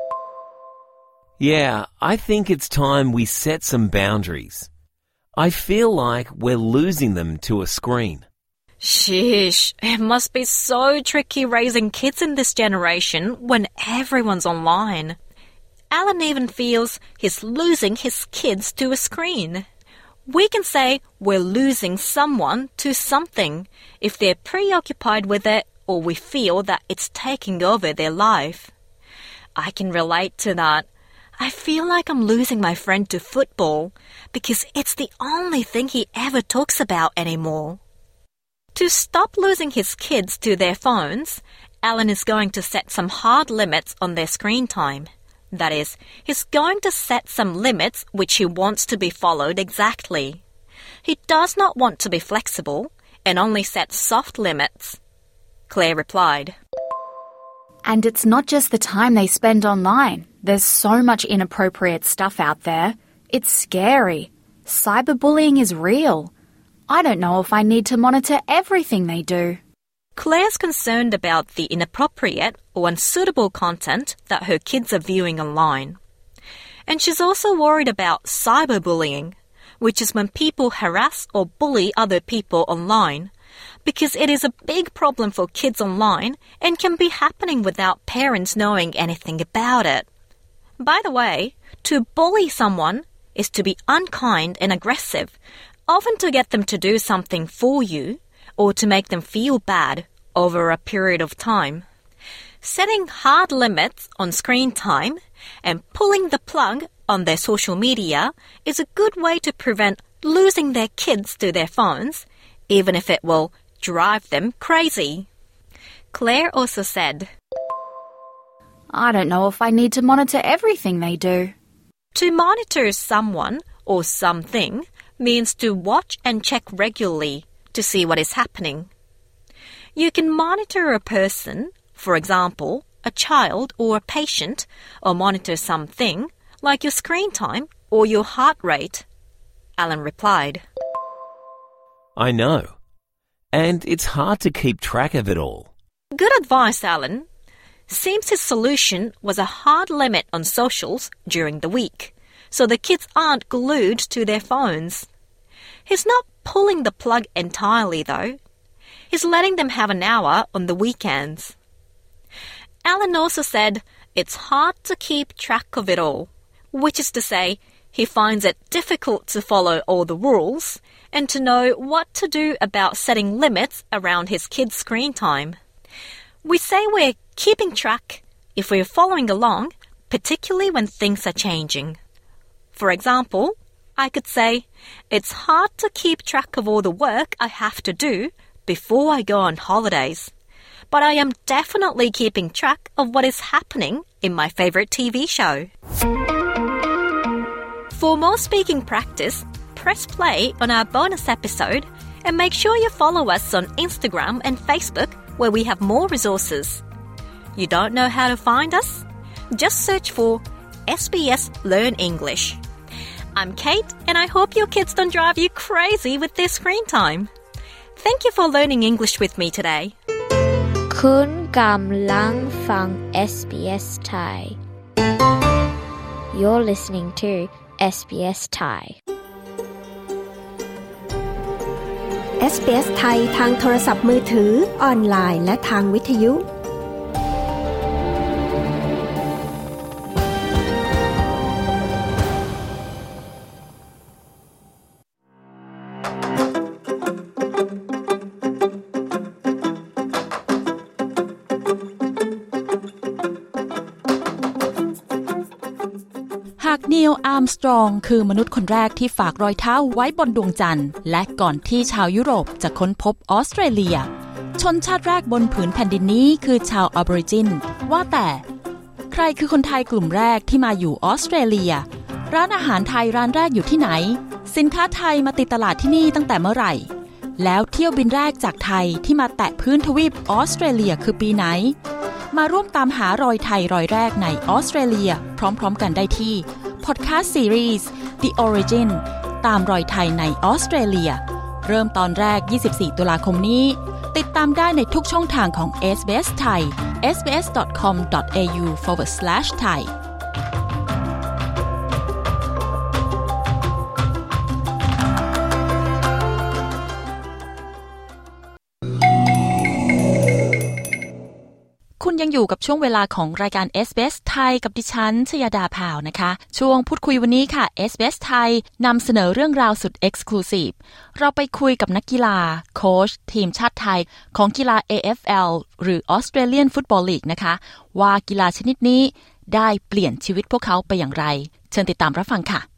Yeah, I think it's time we set some boundaries. I feel like we're losing them to a screen. Sheesh, it must be so tricky raising kids in this generation when everyone's online. Alan even feels he's losing his kids to a screen. We can say we're losing someone to something if they're preoccupied with it or we feel that it's taking over their life. I can relate to that. I feel like I'm losing my friend to football because it's the only thing he ever talks about anymore. To stop losing his kids to their phones, Alan is going to set some hard limits on their screen time. That is, he's going to set some limits which he wants to be followed exactly. He does not want to be flexible and only set soft limits. Claire replied, And it's not just the time they spend online. There's so much inappropriate stuff out there. It's scary. Cyberbullying is real. I don't know if I need to monitor everything they do. Claire's concerned about the inappropriate or unsuitable content that her kids are viewing online. And she's also worried about cyberbullying, which is when people harass or bully other people online, because it is a big problem for kids online and can be happening without parents knowing anything about it. By the way, to bully someone is to be unkind and aggressive, often to get them to do something for you or to make them feel bad over a period of time. Setting hard limits on screen time and pulling the plug on their social media is a good way to prevent losing their kids to their phones, even if it will drive them crazy. Claire also said, I don't know if I need to monitor everything they do. To monitor someone or something means to watch and check regularly to see what is happening. You can monitor a person, for example, a child or a patient, or monitor something like your screen time or your heart rate. Alan replied, I know. And it's hard to keep track of it all. Good advice, Alan. Seems his solution was a hard limit on socials during the week, so the kids aren't glued to their phones. He's not pulling the plug entirely, though. He's letting them have an hour on the weekends. Alan also said it's hard to keep track of it all, which is to say he finds it difficult to follow all the rules and to know what to do about setting limits around his kids' screen time. We say we're keeping track if we're following along, particularly when things are changing. For example, I could say, it's hard to keep track of all the work I have to do before I go on holidays, but I am definitely keeping track of what is happening in my favorite TV show. For more speaking practice, press play on our bonus episode and make sure you follow us on Instagram and Facebook where we have more resources. You don't know how to find us? Just search for SBS Learn English. I'm Kate, and I hope your kids don't drive you crazy with their screen time. Thank you for learning English with me today. คุณกำลังฟัง SBS Thai. You're listening to SBS Thai. SBS ไทยทางโทรศัพท์มือถือออนไลน์และทางวิทยุากนีล อาร์มสตรองคือมนุษย์คนแรกที่ฝากรอยเท้าไว้บนดวงจันทร์และก่อนที่ชาวยุโรปจะค้นพบออสเตรเลียชนชาติแรกบนผืนแผ่นดินนี้คือชาวออริจินว่าแต่ใครคือคนไทยกลุ่มแรกที่มาอยู่ออสเตรเลียร้านอาหารไทยร้านแรกอยู่ที่ไหนสินค้าไทยมาติดตลาดที่นี่ตั้งแต่เมื่อไหร่แล้วเที่ยวบินแรกจากไทยที่มาแตะพื้นทวีปออสเตรเลียคือปีไหนมาร่วมตามหารอยไทยรอยแรกในออสเตรเลียพร้อมๆกันได้ที่พอดแคสต์ซีรีส์ The Origin ตามรอยไทยในออสเตรเลียเริ่มตอนแรก24ตุลาคมนี้ติดตามได้ในทุกช่องทางของ SBS ไทย sbs.com.au/thaiคุณยังอยู่กับช่วงเวลาของรายการ SBS ไทยกับดิฉันชยดาพาวนะคะช่วงพูดคุยวันนี้ค่ะ SBS ไทยนำเสนอเรื่องราวสุด Exclusive เราไปคุยกับนักกีฬาโค้ชทีมชาติไทยของกีฬา AFL หรือ Australian Football League นะคะว่ากีฬาชนิดนี้ได้เปลี่ยนชีวิตพวกเขาไปอย่างไรเชิญติดตามรับฟังค่ะ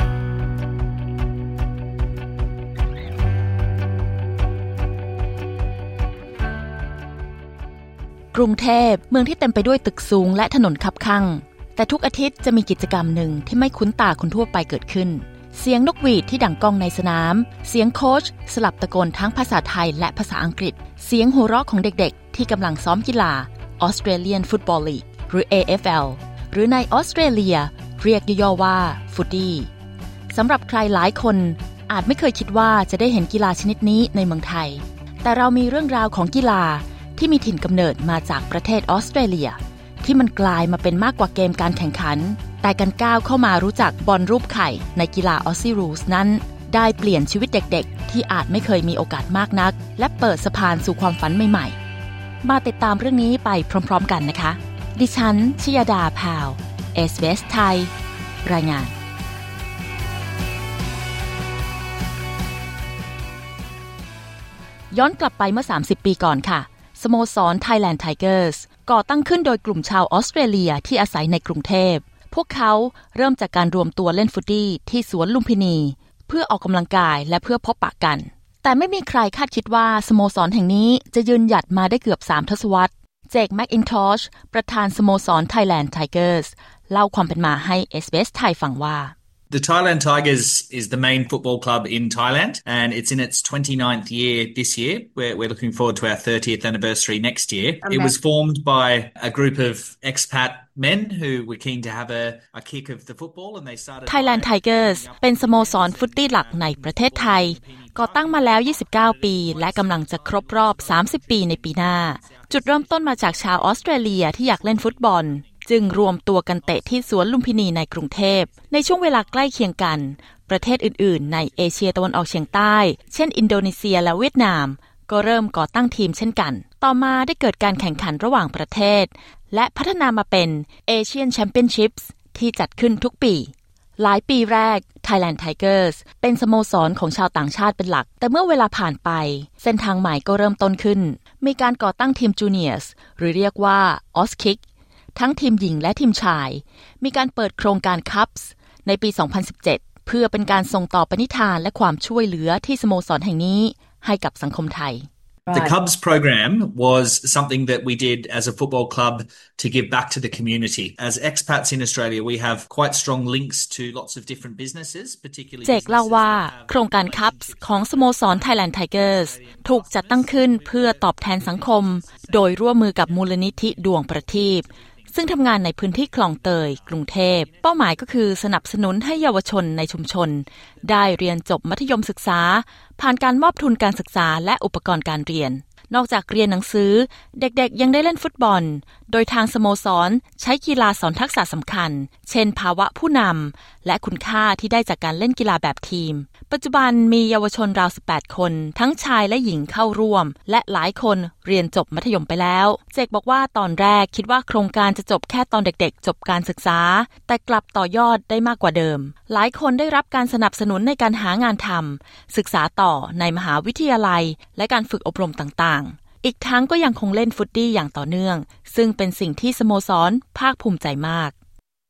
กรุงเทพเมืองที่เต็มไปด้วยตึกสูงและถนนคับคั่งแต่ทุกอาทิตย์จะมีกิจกรรมหนึ่งที่ไม่คุ้นตาคนทั่วไปเกิดขึ้นเสียงนกหวีดที่ดังก้องในสนามเสียงโค้ชสลับตะโกนทั้งภาษาไทยและภาษาอังกฤษเสียงหัวเราะของเด็กๆที่กำลังซ้อมกีฬา Australian Football League หรือ AFL หรือในออสเตรเลียเรียกย่อๆว่า Footy สำหรับใครหลายคนอาจไม่เคยคิดว่าจะได้เห็นกีฬาชนิดนี้ในเมืองไทยแต่เรามีเรื่องราวของกีฬาที่มีถิ่นกำเนิดมาจากประเทศออสเตรเลียที่มันกลายมาเป็นมากกว่าเกมการแข่งขันแต่การก้าวเข้ามารู้จักบอลรูปไข่ในกีฬา Aussie Rules นั้นได้เปลี่ยนชีวิตเด็กๆที่อาจไม่เคยมีโอกาสมากนักและเปิดสะพานสู่ความฝันใหม่ๆมาติดตามเรื่องนี้ไปพร้อมๆกันนะคะดิฉันชยดาพาว SBS ไทยรายงานย้อนกลับไปเมื่อ30ปีก่อนค่ะสโมสร Thailand Tigers ก่อตั้งขึ้นโดยกลุ่มชาวออสเตรเลียที่อาศัยในกรุงเทพพวกเขาเริ่มจากการรวมตัวเล่นฟุตตี้ที่สวนลุมพินีเพื่อออกกำลังกายและเพื่อพบปะกันแต่ไม่มีใครคาดคิดว่าสโมสรแห่งนี้จะยืนหยัดมาได้เกือบ3ทศวรรษเจค แมคอินทอชประธานสโมสร Thailand Tigers เล่าความเป็นมาให้ SBS ไทยฟังว่า The Thailand Tigers is the main football club in Thailand and it's in its 29th year this year. We're looking forward to our 30th anniversary next year. Okay. It was formed by a group of expat men who were keen to have a kick of the football and they started Thailand Tigers เป็นสโมสรฟุตตี้หลักในประเทศไทยก่อตั้งมาแล้ว29ปีและกำลังจะครบรอบ30ปีในปีหน้าจุดเริ่มต้นมาจากชาวออสเตรเลียที่อยากเล่นฟุตบอลจึงรวมตัวกันเตะที่สวนลุมพินีในกรุงเทพในช่วงเวลาใกล้เคียงกันประเทศอื่นๆในเอเชียตะวันออกเฉียงใต้เช่นอินโดนีเซียและเวียดนามก็เริ่มก่อตั้งทีมเช่นกันต่อมาได้เกิดการแข่งขันระหว่างประเทศและพัฒนามาเป็น Asian Championships ที่จัดขึ้นทุกปีหลายปีแรก Thailand Tigers เป็นสโมสรของชาวต่างชาติเป็นหลักแต่เมื่อเวลาผ่านไปเส้นทางใหม่ก็เริ่มต้นขึ้นมีการก่อตั้งทีมจูเนียร์สหรือเรียกว่า Auskickทั้งทีมหญิงและทีมชายมีการเปิดโครงการคัพส์ในปี 2017 เพื่อเป็นการส่งต่อปณิธานและความช่วยเหลือที่สโมสรแห่งนี้ให้กับสังคมไทย The Cubs program was something that we did as a football club to give back to the community. As expats in Australia, we have quite strong links to lots of different businesses, particularly เจคเล่าว่าโครงการคัพส์ของสโมสร Thailand Tigers ถูกจัดตั้งขึ้นเพื่อตอบแทนสังคมโดยร่วมมือกับมูลนิธิดวงประทีปซึ่งทำงานในพื้นที่คลองเตยกรุงเทพเป้าหมายก็คือสนับสนุนให้เยาวชนในชุมชนได้เรียนจบมัธยมศึกษาผ่านการมอบทุนการศึกษาและอุปกรณ์การเรียนนอกจากเรียนหนังสือเด็กๆยังได้เล่นฟุตบอลโดยทางสโมสรใช้กีฬาสอนทักษะสำคัญเช่นภาวะผู้นำและคุณค่าที่ได้จากการเล่นกีฬาแบบทีมปัจจุบันมีเยาวชนราว18คนทั้งชายและหญิงเข้าร่วมและหลายคนเรียนจบมัธยมไปแล้วเจคบอกว่าตอนแรกคิดว่าโครงการจะจบแค่ตอนเด็กๆจบการศึกษาแต่กลับต่อยอดได้มากกว่าเดิมหลายคนได้รับการสนับสนุนในการหางานทำศึกษาต่อในมหาวิทยาลัยและการฝึกอบรมต่างๆอีกทั้งก็ยังคงเล่นฟุตตี้อย่างต่อเนื่องซึ่งเป็นสิ่งที่สโมสรภาคภูมิใจมาก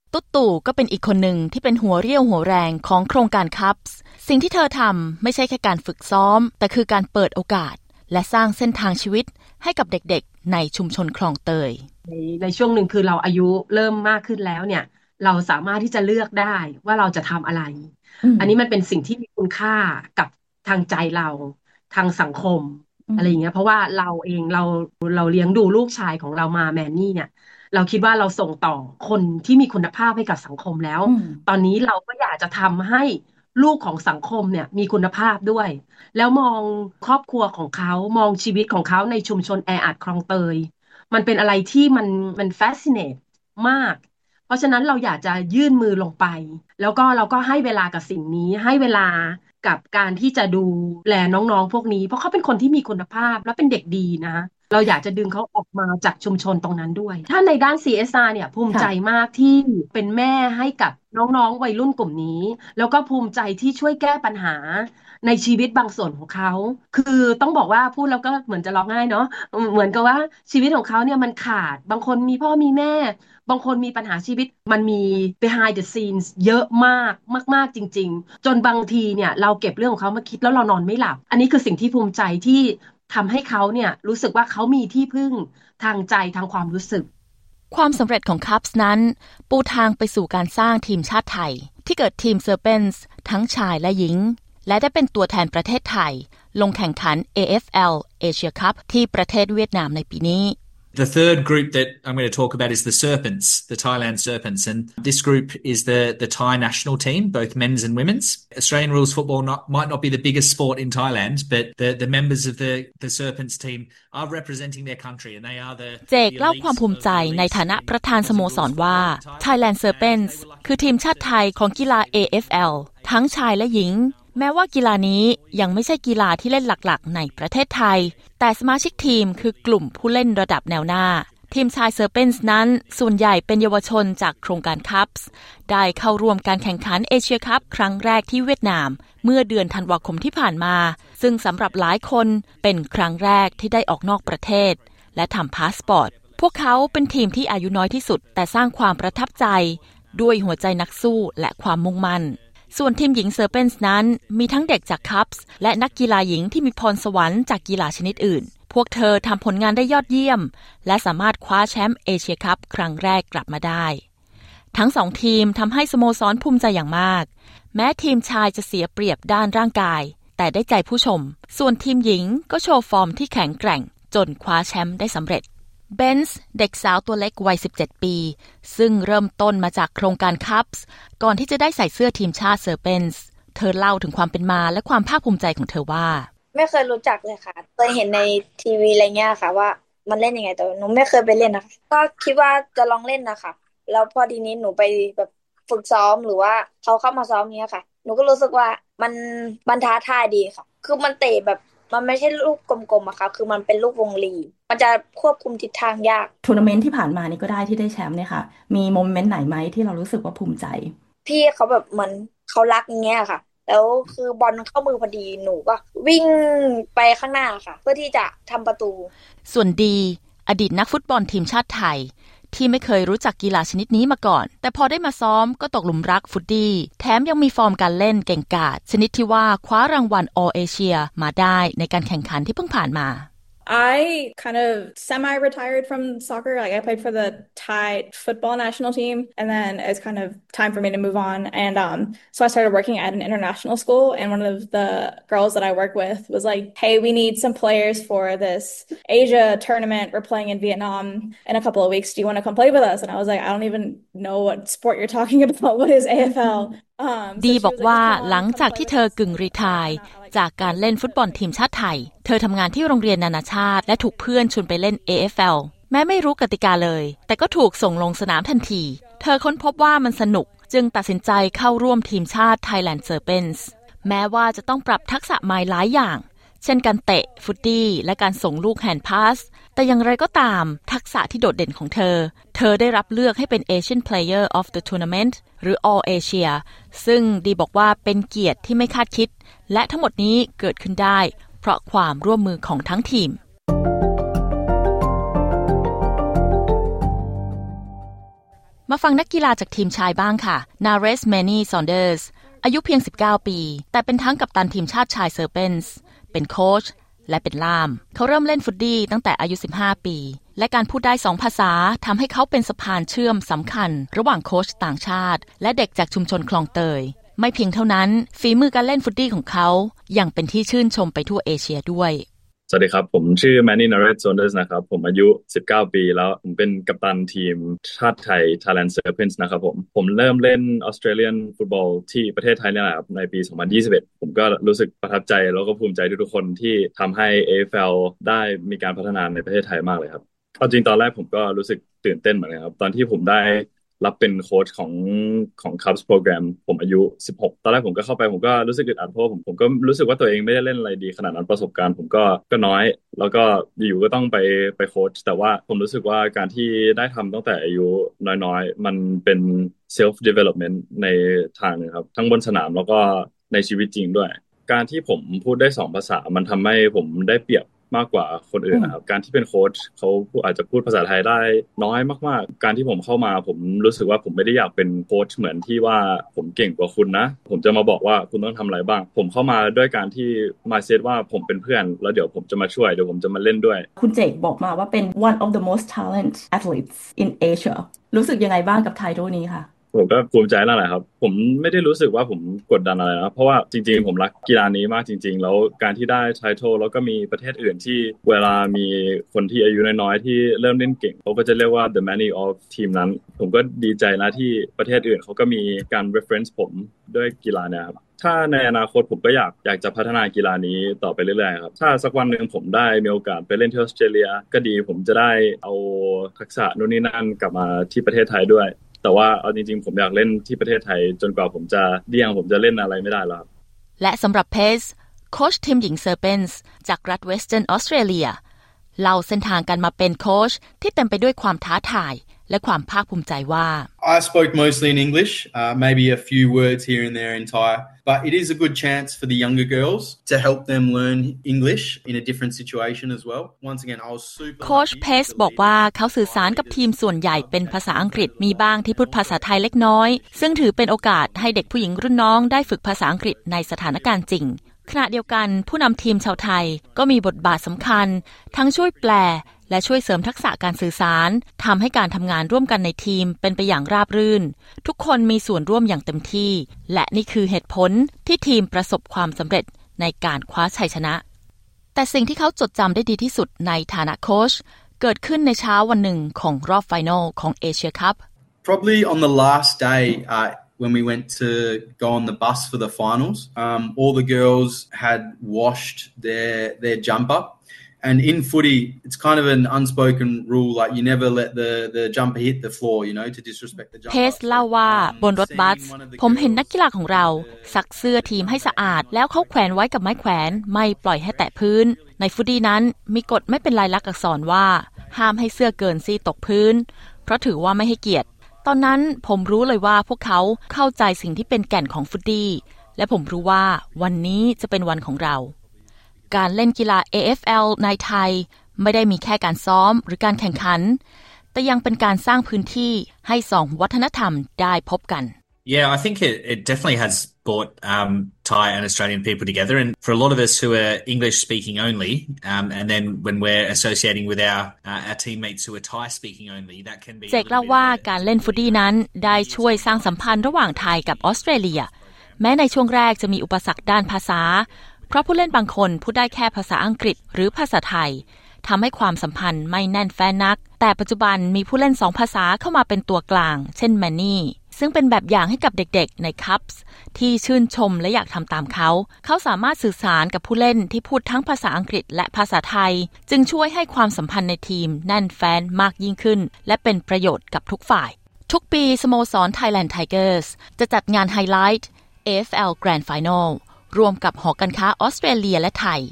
ตุ๊ตู่ก็เป็นอีกคนหนึ่งที่เป็นหัวเรี่ยวหัวแรงของโครงการคัพส์สิ่งที่เธอทำไม่ใช่แค่การฝึกซ้อมแต่คือการเปิดโอกาสและสร้างเส้นทางชีวิตให้กับเด็กๆในชุมชนคลองเตยในช่วงหนึ่งคือเราอายุเริ่มมากขึ้นแล้วเนี่ยเราสามารถที่จะเลือกได้ว่าเราจะทำอะไรอันนี้มันเป็นสิ่งที่มีคุณค่ากับทางใจเราทางสังคมอะไรอย่างเงี้ยเพราะว่าเราเองเราเลี้ยงดูลูกชายของเรามาแมนนี่เนี่ยเราคิดว่าเราส่งต่อคนที่มีคุณภาพให้กับสังคมแล้วตอนนี้เราก็อยากจะทำให้ลูกของสังคมเนี่ยมีคุณภาพด้วยแล้วมองครอบครัวของเขามองชีวิตของเขาในชุมชนแออัดคลองเตยมันเป็นอะไรที่มัน fascinate มากเพราะฉะนั้นเราอยากจะยื่นมือลงไปแล้วก็เราก็ให้เวลากับสิ่งนี้ให้เวลากับการที่จะดูแลน้องๆพวกนี้เพราะเขาเป็นคนที่มีคุณภาพและเป็นเด็กดีนะเราอยากจะดึงเขาออกมาจากชุมชนตรงนั้นด้วยถ้าในด้าน CSR เนี่ยภูมิใจมากที่เป็นแม่ให้กับน้องๆวัยรุ่นกลุ่มนี้แล้วก็ภูมิใจที่ช่วยแก้ปัญหาในชีวิตบางส่วนของเขาคือต้องบอกว่าพูดแล้วก็เหมือนจะร้องไห้เนาะเหมือนกับว่าชีวิตของเขาเนี่ยมันขาดบางคนมีพ่อมีแม่บางคนมีปัญหาชีวิตมันมี behind the scenes เยอะมากมากๆจริงๆจนบางทีเนี่ยเราเก็บเรื่องของเขามาคิดแล้วเรานอนไม่หลับอันนี้คือสิ่งที่ภูมิใจที่ทำให้เขาเนี่ยรู้สึกว่าเขามีที่พึ่งทางใจทางความรู้สึกความสำเร็จของคัพส์นั้นปูทางไปสู่การสร้างทีมชาติไทยที่เกิดทีมเซอร์เพนส์ทั้งชายและหญิงและได้เป็นตัวแทนประเทศไทยลงแข่งขัน AFL Asia Cup ที่ประเทศเวียดนามในปีนี้ The third group that I'm going to talk about is the Serpents, the Thailand Serpents, and this group is the Thai national team, both men's and women's. Australian rules football might not be the biggest sport in Thailand, but the members of the Serpents team are representing their country, and they are the. เจกเล่าความภูมิใจในฐานะประธานสโมสรว่า Thailand Serpents คือทีมชาติไทยของกีฬา AFL ทั้งชายและหญิงแม้ว่ากีฬานี้ยังไม่ใช่กีฬาที่เล่นหลักๆในประเทศไทยแต่สมาชิกทีมคือกลุ่มผู้เล่นระดับแนวหน้าทีมชายเซอร์เพนส์นั้นส่วนใหญ่เป็นเยาวชนจากโครงการคัพส์ได้เข้าร่วมการแข่งขันเอเชียคัพครั้งแรกที่เวียดนามเมื่อเดือนธันวาคมที่ผ่านมาซึ่งสำหรับหลายคนเป็นครั้งแรกที่ได้ออกนอกประเทศและทำพาสปอร์ตพวกเขาเป็นทีมที่อายุน้อยที่สุดแต่สร้างความประทับใจด้วยหัวใจนักสู้และความมุ่งมั่นส่วนทีมหญิงเซอร์เพนส์นั้นมีทั้งเด็กจากคัพส์และนักกีฬาหญิงที่มีพรสวรรค์จากกีฬาชนิดอื่นพวกเธอทำผลงานได้ยอดเยี่ยมและสามารถคว้าแชมป์เอเชียคัพครั้งแรกกลับมาได้ทั้งสองทีมทำให้สโมสรภูมิใจอย่างมากแม้ทีมชายจะเสียเปรียบด้านร่างกายแต่ได้ใจผู้ชมส่วนทีมหญิงก็โชว์ฟอร์มที่แข็งแกร่งจนคว้าแชมป์ได้สำเร็จเบนซ์เด็กสาวตัวเล็กวัย17ปีซึ่งเริ่มต้นมาจากโครงการคัพส์ก่อนที่จะได้ใส่เสื้อทีมชาติเซอร์เพนส์เธอเล่าถึงความเป็นมาและความภาคภูมิใจของเธอว่าไม่เคยรู้จักเลยค่ะเคยเห็นในทีวีอะไรเงี้ยค่ะว่ามันเล่นยังไงแต่หนูไม่เคยไปเล่นนะคะก็คิดว่าจะลองเล่นนะคะแล้วพอดีนี้หนูไปแบบฝึกซ้อมหรือว่าเขาเข้ามาซ้อมเนี้ยค่ะหนูก็รู้สึกว่ามันท้าทายดีค่ะคือมันเตะแบบมันไม่ใช่ลูกกลมๆอะค่ะคือมันเป็นลูกวงรีมันจะควบคุมทิศทางยากทัวร์นาเมนต์ที่ผ่านมานี่ก็ได้ที่ได้แชมป์เนี่ยค่ะมีโมเมนต์ไหนไหมที่เรารู้สึกว่าภูมิใจพี่เขาแบบเหมือนเขารักอย่างเงี้ยค่ะแล้วคือบอลเข้ามือพอดีหนูก็วิ่งไปข้างหน้าค่ะเพื่อที่จะทำประตูส่วนดีอดีตนักฟุตบอลทีมชาติไทยที่ไม่เคยรู้จักกีฬาชนิดนี้มาก่อนแต่พอได้มาซ้อมก็ตกหลุมรักฟุตดี้แถมยังมีฟอร์มการเล่นเก่งกาจชนิดที่ว่าคว้ารางวัล All Asia มาได้ในการแข่งขันที่เพิ่งผ่านมา I kind of semi-retired from soccer. Like I played for the Thai football national team, and then it's kind of time for me to move on. And so I started working at an international school, and one of the girls that I work with was like, hey, we need some players for this Asia tournament. We're playing in Vietnam in a couple of weeks. Do you want to come play with us? And I was like, I don't even know what sport you're talking about. What is AFL? ดีบอกว่าหลังจากที่เธอกึ่งรีไทร์จากการเล่นฟุตบอลทีมชาติไทยเธอทำงานที่โรงเรียนนานาชาติและถูกเพื่อนชวนไปเล่น AFL แม้ไม่รู้กติกาเลยแต่ก็ถูกส่งลงสนามทันทีเธอค้นพบว่ามันสนุกจึงตัดสินใจเข้าร่วมทีมชาติ Thailand Serpents แม้ว่าจะต้องปรับทักษะใหม่หลายอย่างเช่นการเตะฟุตตี้และการส่งลูกแฮนด์พาสแต่อย่างไรก็ตามทักษะที่โดดเด่นของเธอได้รับเลือกให้เป็น Asian Player of the Tournament หรือ All Asia ซึ่งดีบอกว่าเป็นเกียรติที่ไม่คาดคิดและทั้งหมดนี้เกิดขึ้นได้เพราะความร่วมมือของทั้งทีมมาฟังนักกีฬาจากทีมชายบ้างค่ะ Nares Manny Saunders อายุเพียง19ปีแต่เป็นทั้งกัปตันทีมชาติชายเซอร์เพนส์เป็นโค้ชและเป็นล่ามเขาเริ่มเล่นฟุตดี้ตั้งแต่อายุ15ปีและการพูดได้2ภาษาทำให้เขาเป็นสะพานเชื่อมสำคัญระหว่างโค้ชต่างชาติและเด็กจากชุมชนคลองเตยไม่เพียงเท่านั้นฝีมือการเล่นฟุตดี้ของเขายังเป็นที่ชื่นชมไปทั่วเอเชียด้วยสวัสดีครับผมชื่อ Manny Nares Saunders นะครับผมอายุ19ปีแล้วผมเป็นกัปตันทีมชาติไทย Thailand Serpents นะครับผมเริ่มเล่น Australian Football ที่ประเทศไทยนี่แหละครับในปี2021ผมก็รู้สึกประทับใจแล้วก็ภูมิใจทุกคนที่ทำให้ AFL ได้มีการพัฒนาในประเทศไทยมากเลยครับเอาจริงตอนแรกผมก็รู้สึกตื่นเต้นเหมือนกันครับตอนที่ผมได้รับเป็นโค้ชของ Cubs Program ผมอายุ16ตอนแรกผมก็เข้าไปผมก็รู้สึกอึดอัดเพราะผมก็รู้สึกว่าตัวเองไม่ได้เล่นอะไรดีขนาดนั้นประสบการณ์ผมก็น้อยแล้วก็อยู่ก็ต้องไปโค้ชแต่ว่าผมรู้สึกว่าการที่ได้ทำตั้งแต่อายุน้อยๆมันเป็น self development ในทางนึงครับทั้งบนสนามแล้วก็ในชีวิตจริงด้วยการที่ผมพูดได้2ภาษามันทำให้ผมได้เปรียบมากกว่าคนอื่นนะครับการที่เป็นโค้ชเขาอาจจะพูดภาษาไทยได้น้อยมากๆการที่ผมเข้ามาผมรู้สึกว่าผมไม่ได้อยากเป็นโค้ชเหมือนที่ว่าผมเก่งกว่าคุณนะผมจะมาบอกว่าคุณต้องทำอะไรบ้างผมเข้ามาด้วยการที่mindsetว่าผมเป็นเพื่อนแล้วเดี๋ยวผมจะมาช่วยเดี๋ยวผมจะมาเล่นด้วยคุณเจคบอกมาว่าเป็น one of the most talented athletes in Asia รู้สึกยังไงบ้างกับไททอลนี้ค่ะผมก็ภูมิใจนั่นแหละครับผมไม่ได้รู้สึกว่าผมกดดันอะไรนะเพราะว่าจริงๆผมรักกีฬานี้มากจริงๆแล้วการที่ได้ไททอลแล้วก็มีประเทศอื่นที่เวลามีคนที่อายุน้อยๆที่เริ่มเล่นเก่งเขาก็จะเรียกว่า the Manny of ทีมนั้นผมก็ดีใจนะที่ประเทศอื่นเขาก็มีการ reference ผมด้วยกีฬาเนี่ยครับถ้าในอนาคตผมก็อยากจะพัฒนากีฬานี้ต่อไปเรื่อยๆครับถ้าสักวันหนึ่งผมได้มีโอกาสไปเล่นที่ออสเตรเลียก็ดีผมจะได้เอาทักษะนู่นนี่นั่นกลับมาที่ประเทศไทยด้วยแต่ว่าเอาจริงๆผมอยากเล่นที่ประเทศไทยจนกว่าผมจะผมจะเล่นอะไรไม่ได้แล้วและสำหรับเพซโค้ชทีมหญิงเซอร์เพนส์จากรัฐเวสเทิร์นออสเตรเลียเล่าเส้นทางการมาเป็นโค้ชที่เต็มไปด้วยความท้าทายและความภาคภูมิใจว่า I spoke mostly in English, maybe a few words here and there in Thai, but it is a good chance for the younger girls to help them learn English in a different situation as well. Once again, I was super โค้ชเพซบอกว่าเขาสื่อสารกับทีมส่วนใหญ่เป็นภาษาอังกฤษมีบ้างที่พูดภาษาไทยเล็กน้อยซึ่งถือเป็นโอกาสให้เด็กผู้หญิงรุ่นน้องได้ฝึกภาษาอังกฤษในสถานการณ์จริงขณะเดียวกันผู้นำทีมชาวไทยก็มีบทบาทสำคัญทั้งช่วยแปลและช่วยเสริมทักษะการสื่อสารทำให้การทำงานร่วมกันในทีมเป็นไปอย่างราบรื่นทุกคนมีส่วนร่วมอย่างเต็มที่และนี่คือเหตุผลที่ทีมประสบความสำเร็จในการคว้าชัยชนะแต่สิ่งที่เขาจดจำได้ดีที่สุดในฐานะโค้ชเกิดขึ้นในเช้าวันหนึ่งของรอบไฟนอลของเอเชียคัพ Probably on the last day when we went to go on the bus for the finals, all the girls had washed their jumper.And in footy, it's kind of an unspoken rule, like you never let the jumper hit the floor, you know, to disrespect the jumper. เพซเล่าว่าบนรถบัสผมเห็นนักกีฬาของเราซักเสื้อทีมให้สะอาดแล้วเขาแขวนไว้กับไม้แขวนไม่ปล่อยให้แตะพื้นในฟุตดี้นั้นมีกฎไม่เป็นลายลักษณ์อักษรว่าห้ามให้เสื้อเกินซี่ตกพื้นเพราะถือว่าไม่ให้เกียรติตอนนั้นผมรู้เลยว่าพวกเขาเข้าใจสิ่งที่เป็นแก่นของฟุตดี้และผมรู้ว่าวันนี้จะเป็นวันของเราการเล่นกีฬา AFL ในไทยไม่ได้มีแค่การซ้อมหรือการแข่งขันแต่ยังเป็นการสร้างพื้นที่ให้สองวัฒนธรรมได้พบกัน Yeah, I think it definitely has brought Thai and Australian people together, and for a lot of us who are English speaking only, and then when we're associating with our teammates who are Thai speaking only, that can be. เจคเล่าว่าการเล่นฟุตดี้นั้นได้ช่วยสร้างสัมพันธ์ระหว่างไทยกับออสเตรเลียแม้ในช่วงแรกจะมีอุปสรรคด้านภาษาเพราะผู้เล่นบางคนพูดได้แค่ภาษาอังกฤษหรือภาษาไทยทำให้ความสัมพันธ์ไม่แน่นแฟ้นนักแต่ปัจจุบันมีผู้เล่น2ภาษาเข้ามาเป็นตัวกลางเช่นแมนนี่ซึ่งเป็นแบบอย่างให้กับเด็กๆในคัพส์ที่ชื่นชมและอยากทำตามเขาสามารถสื่อสารกับผู้เล่นที่พูดทั้งภาษาอังกฤษและภาษาไทยจึงช่วยให้ความสัมพันธ์ในทีมแน่นแฟ้นมากยิ่งขึ้นและเป็นประโยชน์กับทุกฝ่ายทุกปีสโมสร Thailand Tigers จะจัดงานไฮไลท์ AFL Grand Final รวมกับหอการค้าออสเตรเลียและไทยถ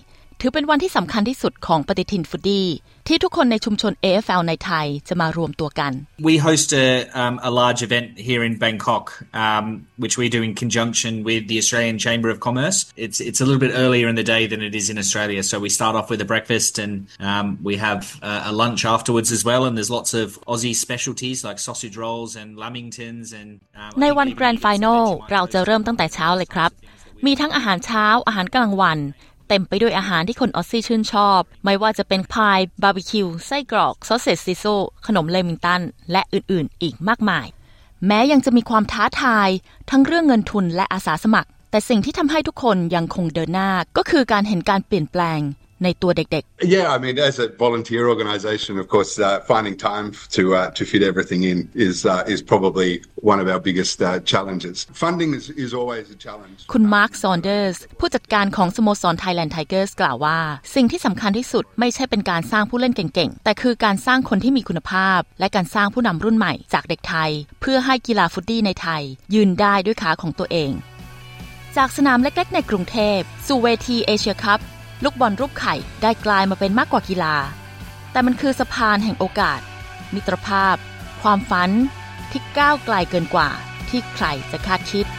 ถือเป็นวันที่สำคัญที่สุดของปฏิทินฟุตดี้ที่ทุกคนในชุมชน AFL ในไทยจะมารวมตัวกัน We host a large event here in Bangkok, which we do in conjunction with the Australian Chamber of Commerce. It's a little bit earlier in the day than it is in Australia, so we start off with a breakfast and we have a lunch afterwards as well, and there's lots of Aussie specialties like sausage rolls and lamingtons and ในวัน Grand Final เราจะเริ่มตั้งแต่เช้าเลยครับมีทั้งอาหารเช้าอาหารกลางวันเต็มไปด้วยอาหารที่คนออสซี่ชื่นชอบไม่ว่าจะเป็นพายบาร์บีคิวไส้กรอกซอสเซจซิโซขนมเลมิงตันและอื่นๆอีกมากมายแม้ยังจะมีความท้าทายทั้งเรื่องเงินทุนและอาสาสมัครแต่สิ่งที่ทำให้ทุกคนยังคงเดินหน้าก็คือการเห็นการเปลี่ยนแปลงในตัวเด็กๆ Yeah, I mean, as a volunteer organisation, of course, finding time to fit everything in is probably one of our biggest challenges. Funding is always a challenge. คุณมาร์ค ซอนเดอร์สผู้จัดการของสโมสร Thailand Tigers กล่าวว่าสิ่งที่สำคัญที่สุดไม่ใช่เป็นการสร้างผู้เล่นเก่งๆแต่คือการสร้างคนที่มีคุณภาพและการสร้างผู้นำรุ่นใหม่จากเด็กไทยเพื่อให้กีฬาฟุตดี้ในไทยยืนได้ด้วยขาของตัวเองจากสนามเล็กๆในกรุงเทพสู่เวทีเอเชียคัพลูกบอลรูปไข่ได้กลายมาเป็นมากกว่ากีฬาแต่มันคือสะพานแห่งโอกาสมิตรภาพความฝันที่ก้าวไกลเกินกว่าที่ใครจะคาดคิด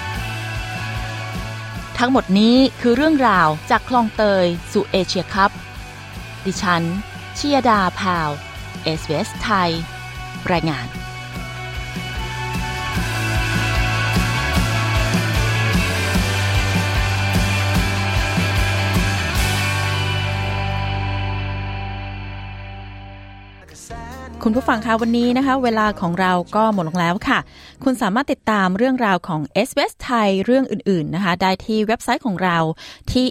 ทั้งหมดนี้คือเรื่องราวจากคลองเตยสู่เอเชียคัพดิฉันชยดาพาว SBS ไทยรายงานคุณผู้ฟังคะวันนี้นะคะเวลาของเราก็หมดลงแล้วค่ะคุณสามารถติดตามเรื่องราวของ SBS ไทยเรื่องอื่นๆนะคะได้ที่เว็บไซต์ของเราที่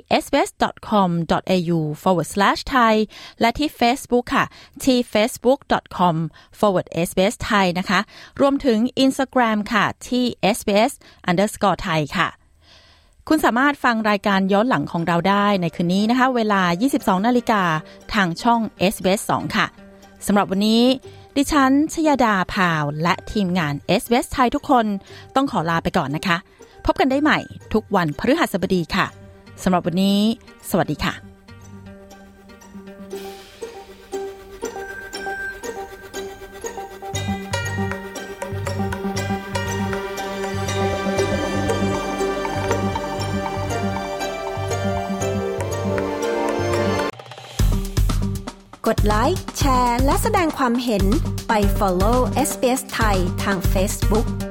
sbs.com.au/thai และที่ Facebook ค่ะที่ facebook.com/sbsthai นะคะรวมถึง Instagram ค่ะที่ sbs_thai ค่ะคุณสามารถฟังรายการย้อนหลังของเราได้ในคืนนี้นะคะเวลา 22:00 น.ทางช่อง SBS 2 ค่ะสำหรับวันนี้ดิฉันชยดาพาวและทีมงาน SBS ไทยทุกคนต้องขอลาไปก่อนนะคะพบกันได้ใหม่ทุกวันพฤหัสบดีค่ะสำหรับวันนี้สวัสดีค่ะกดไลค์แชร์และแสดงความเห็นไป follow SBS ไทยทาง Facebook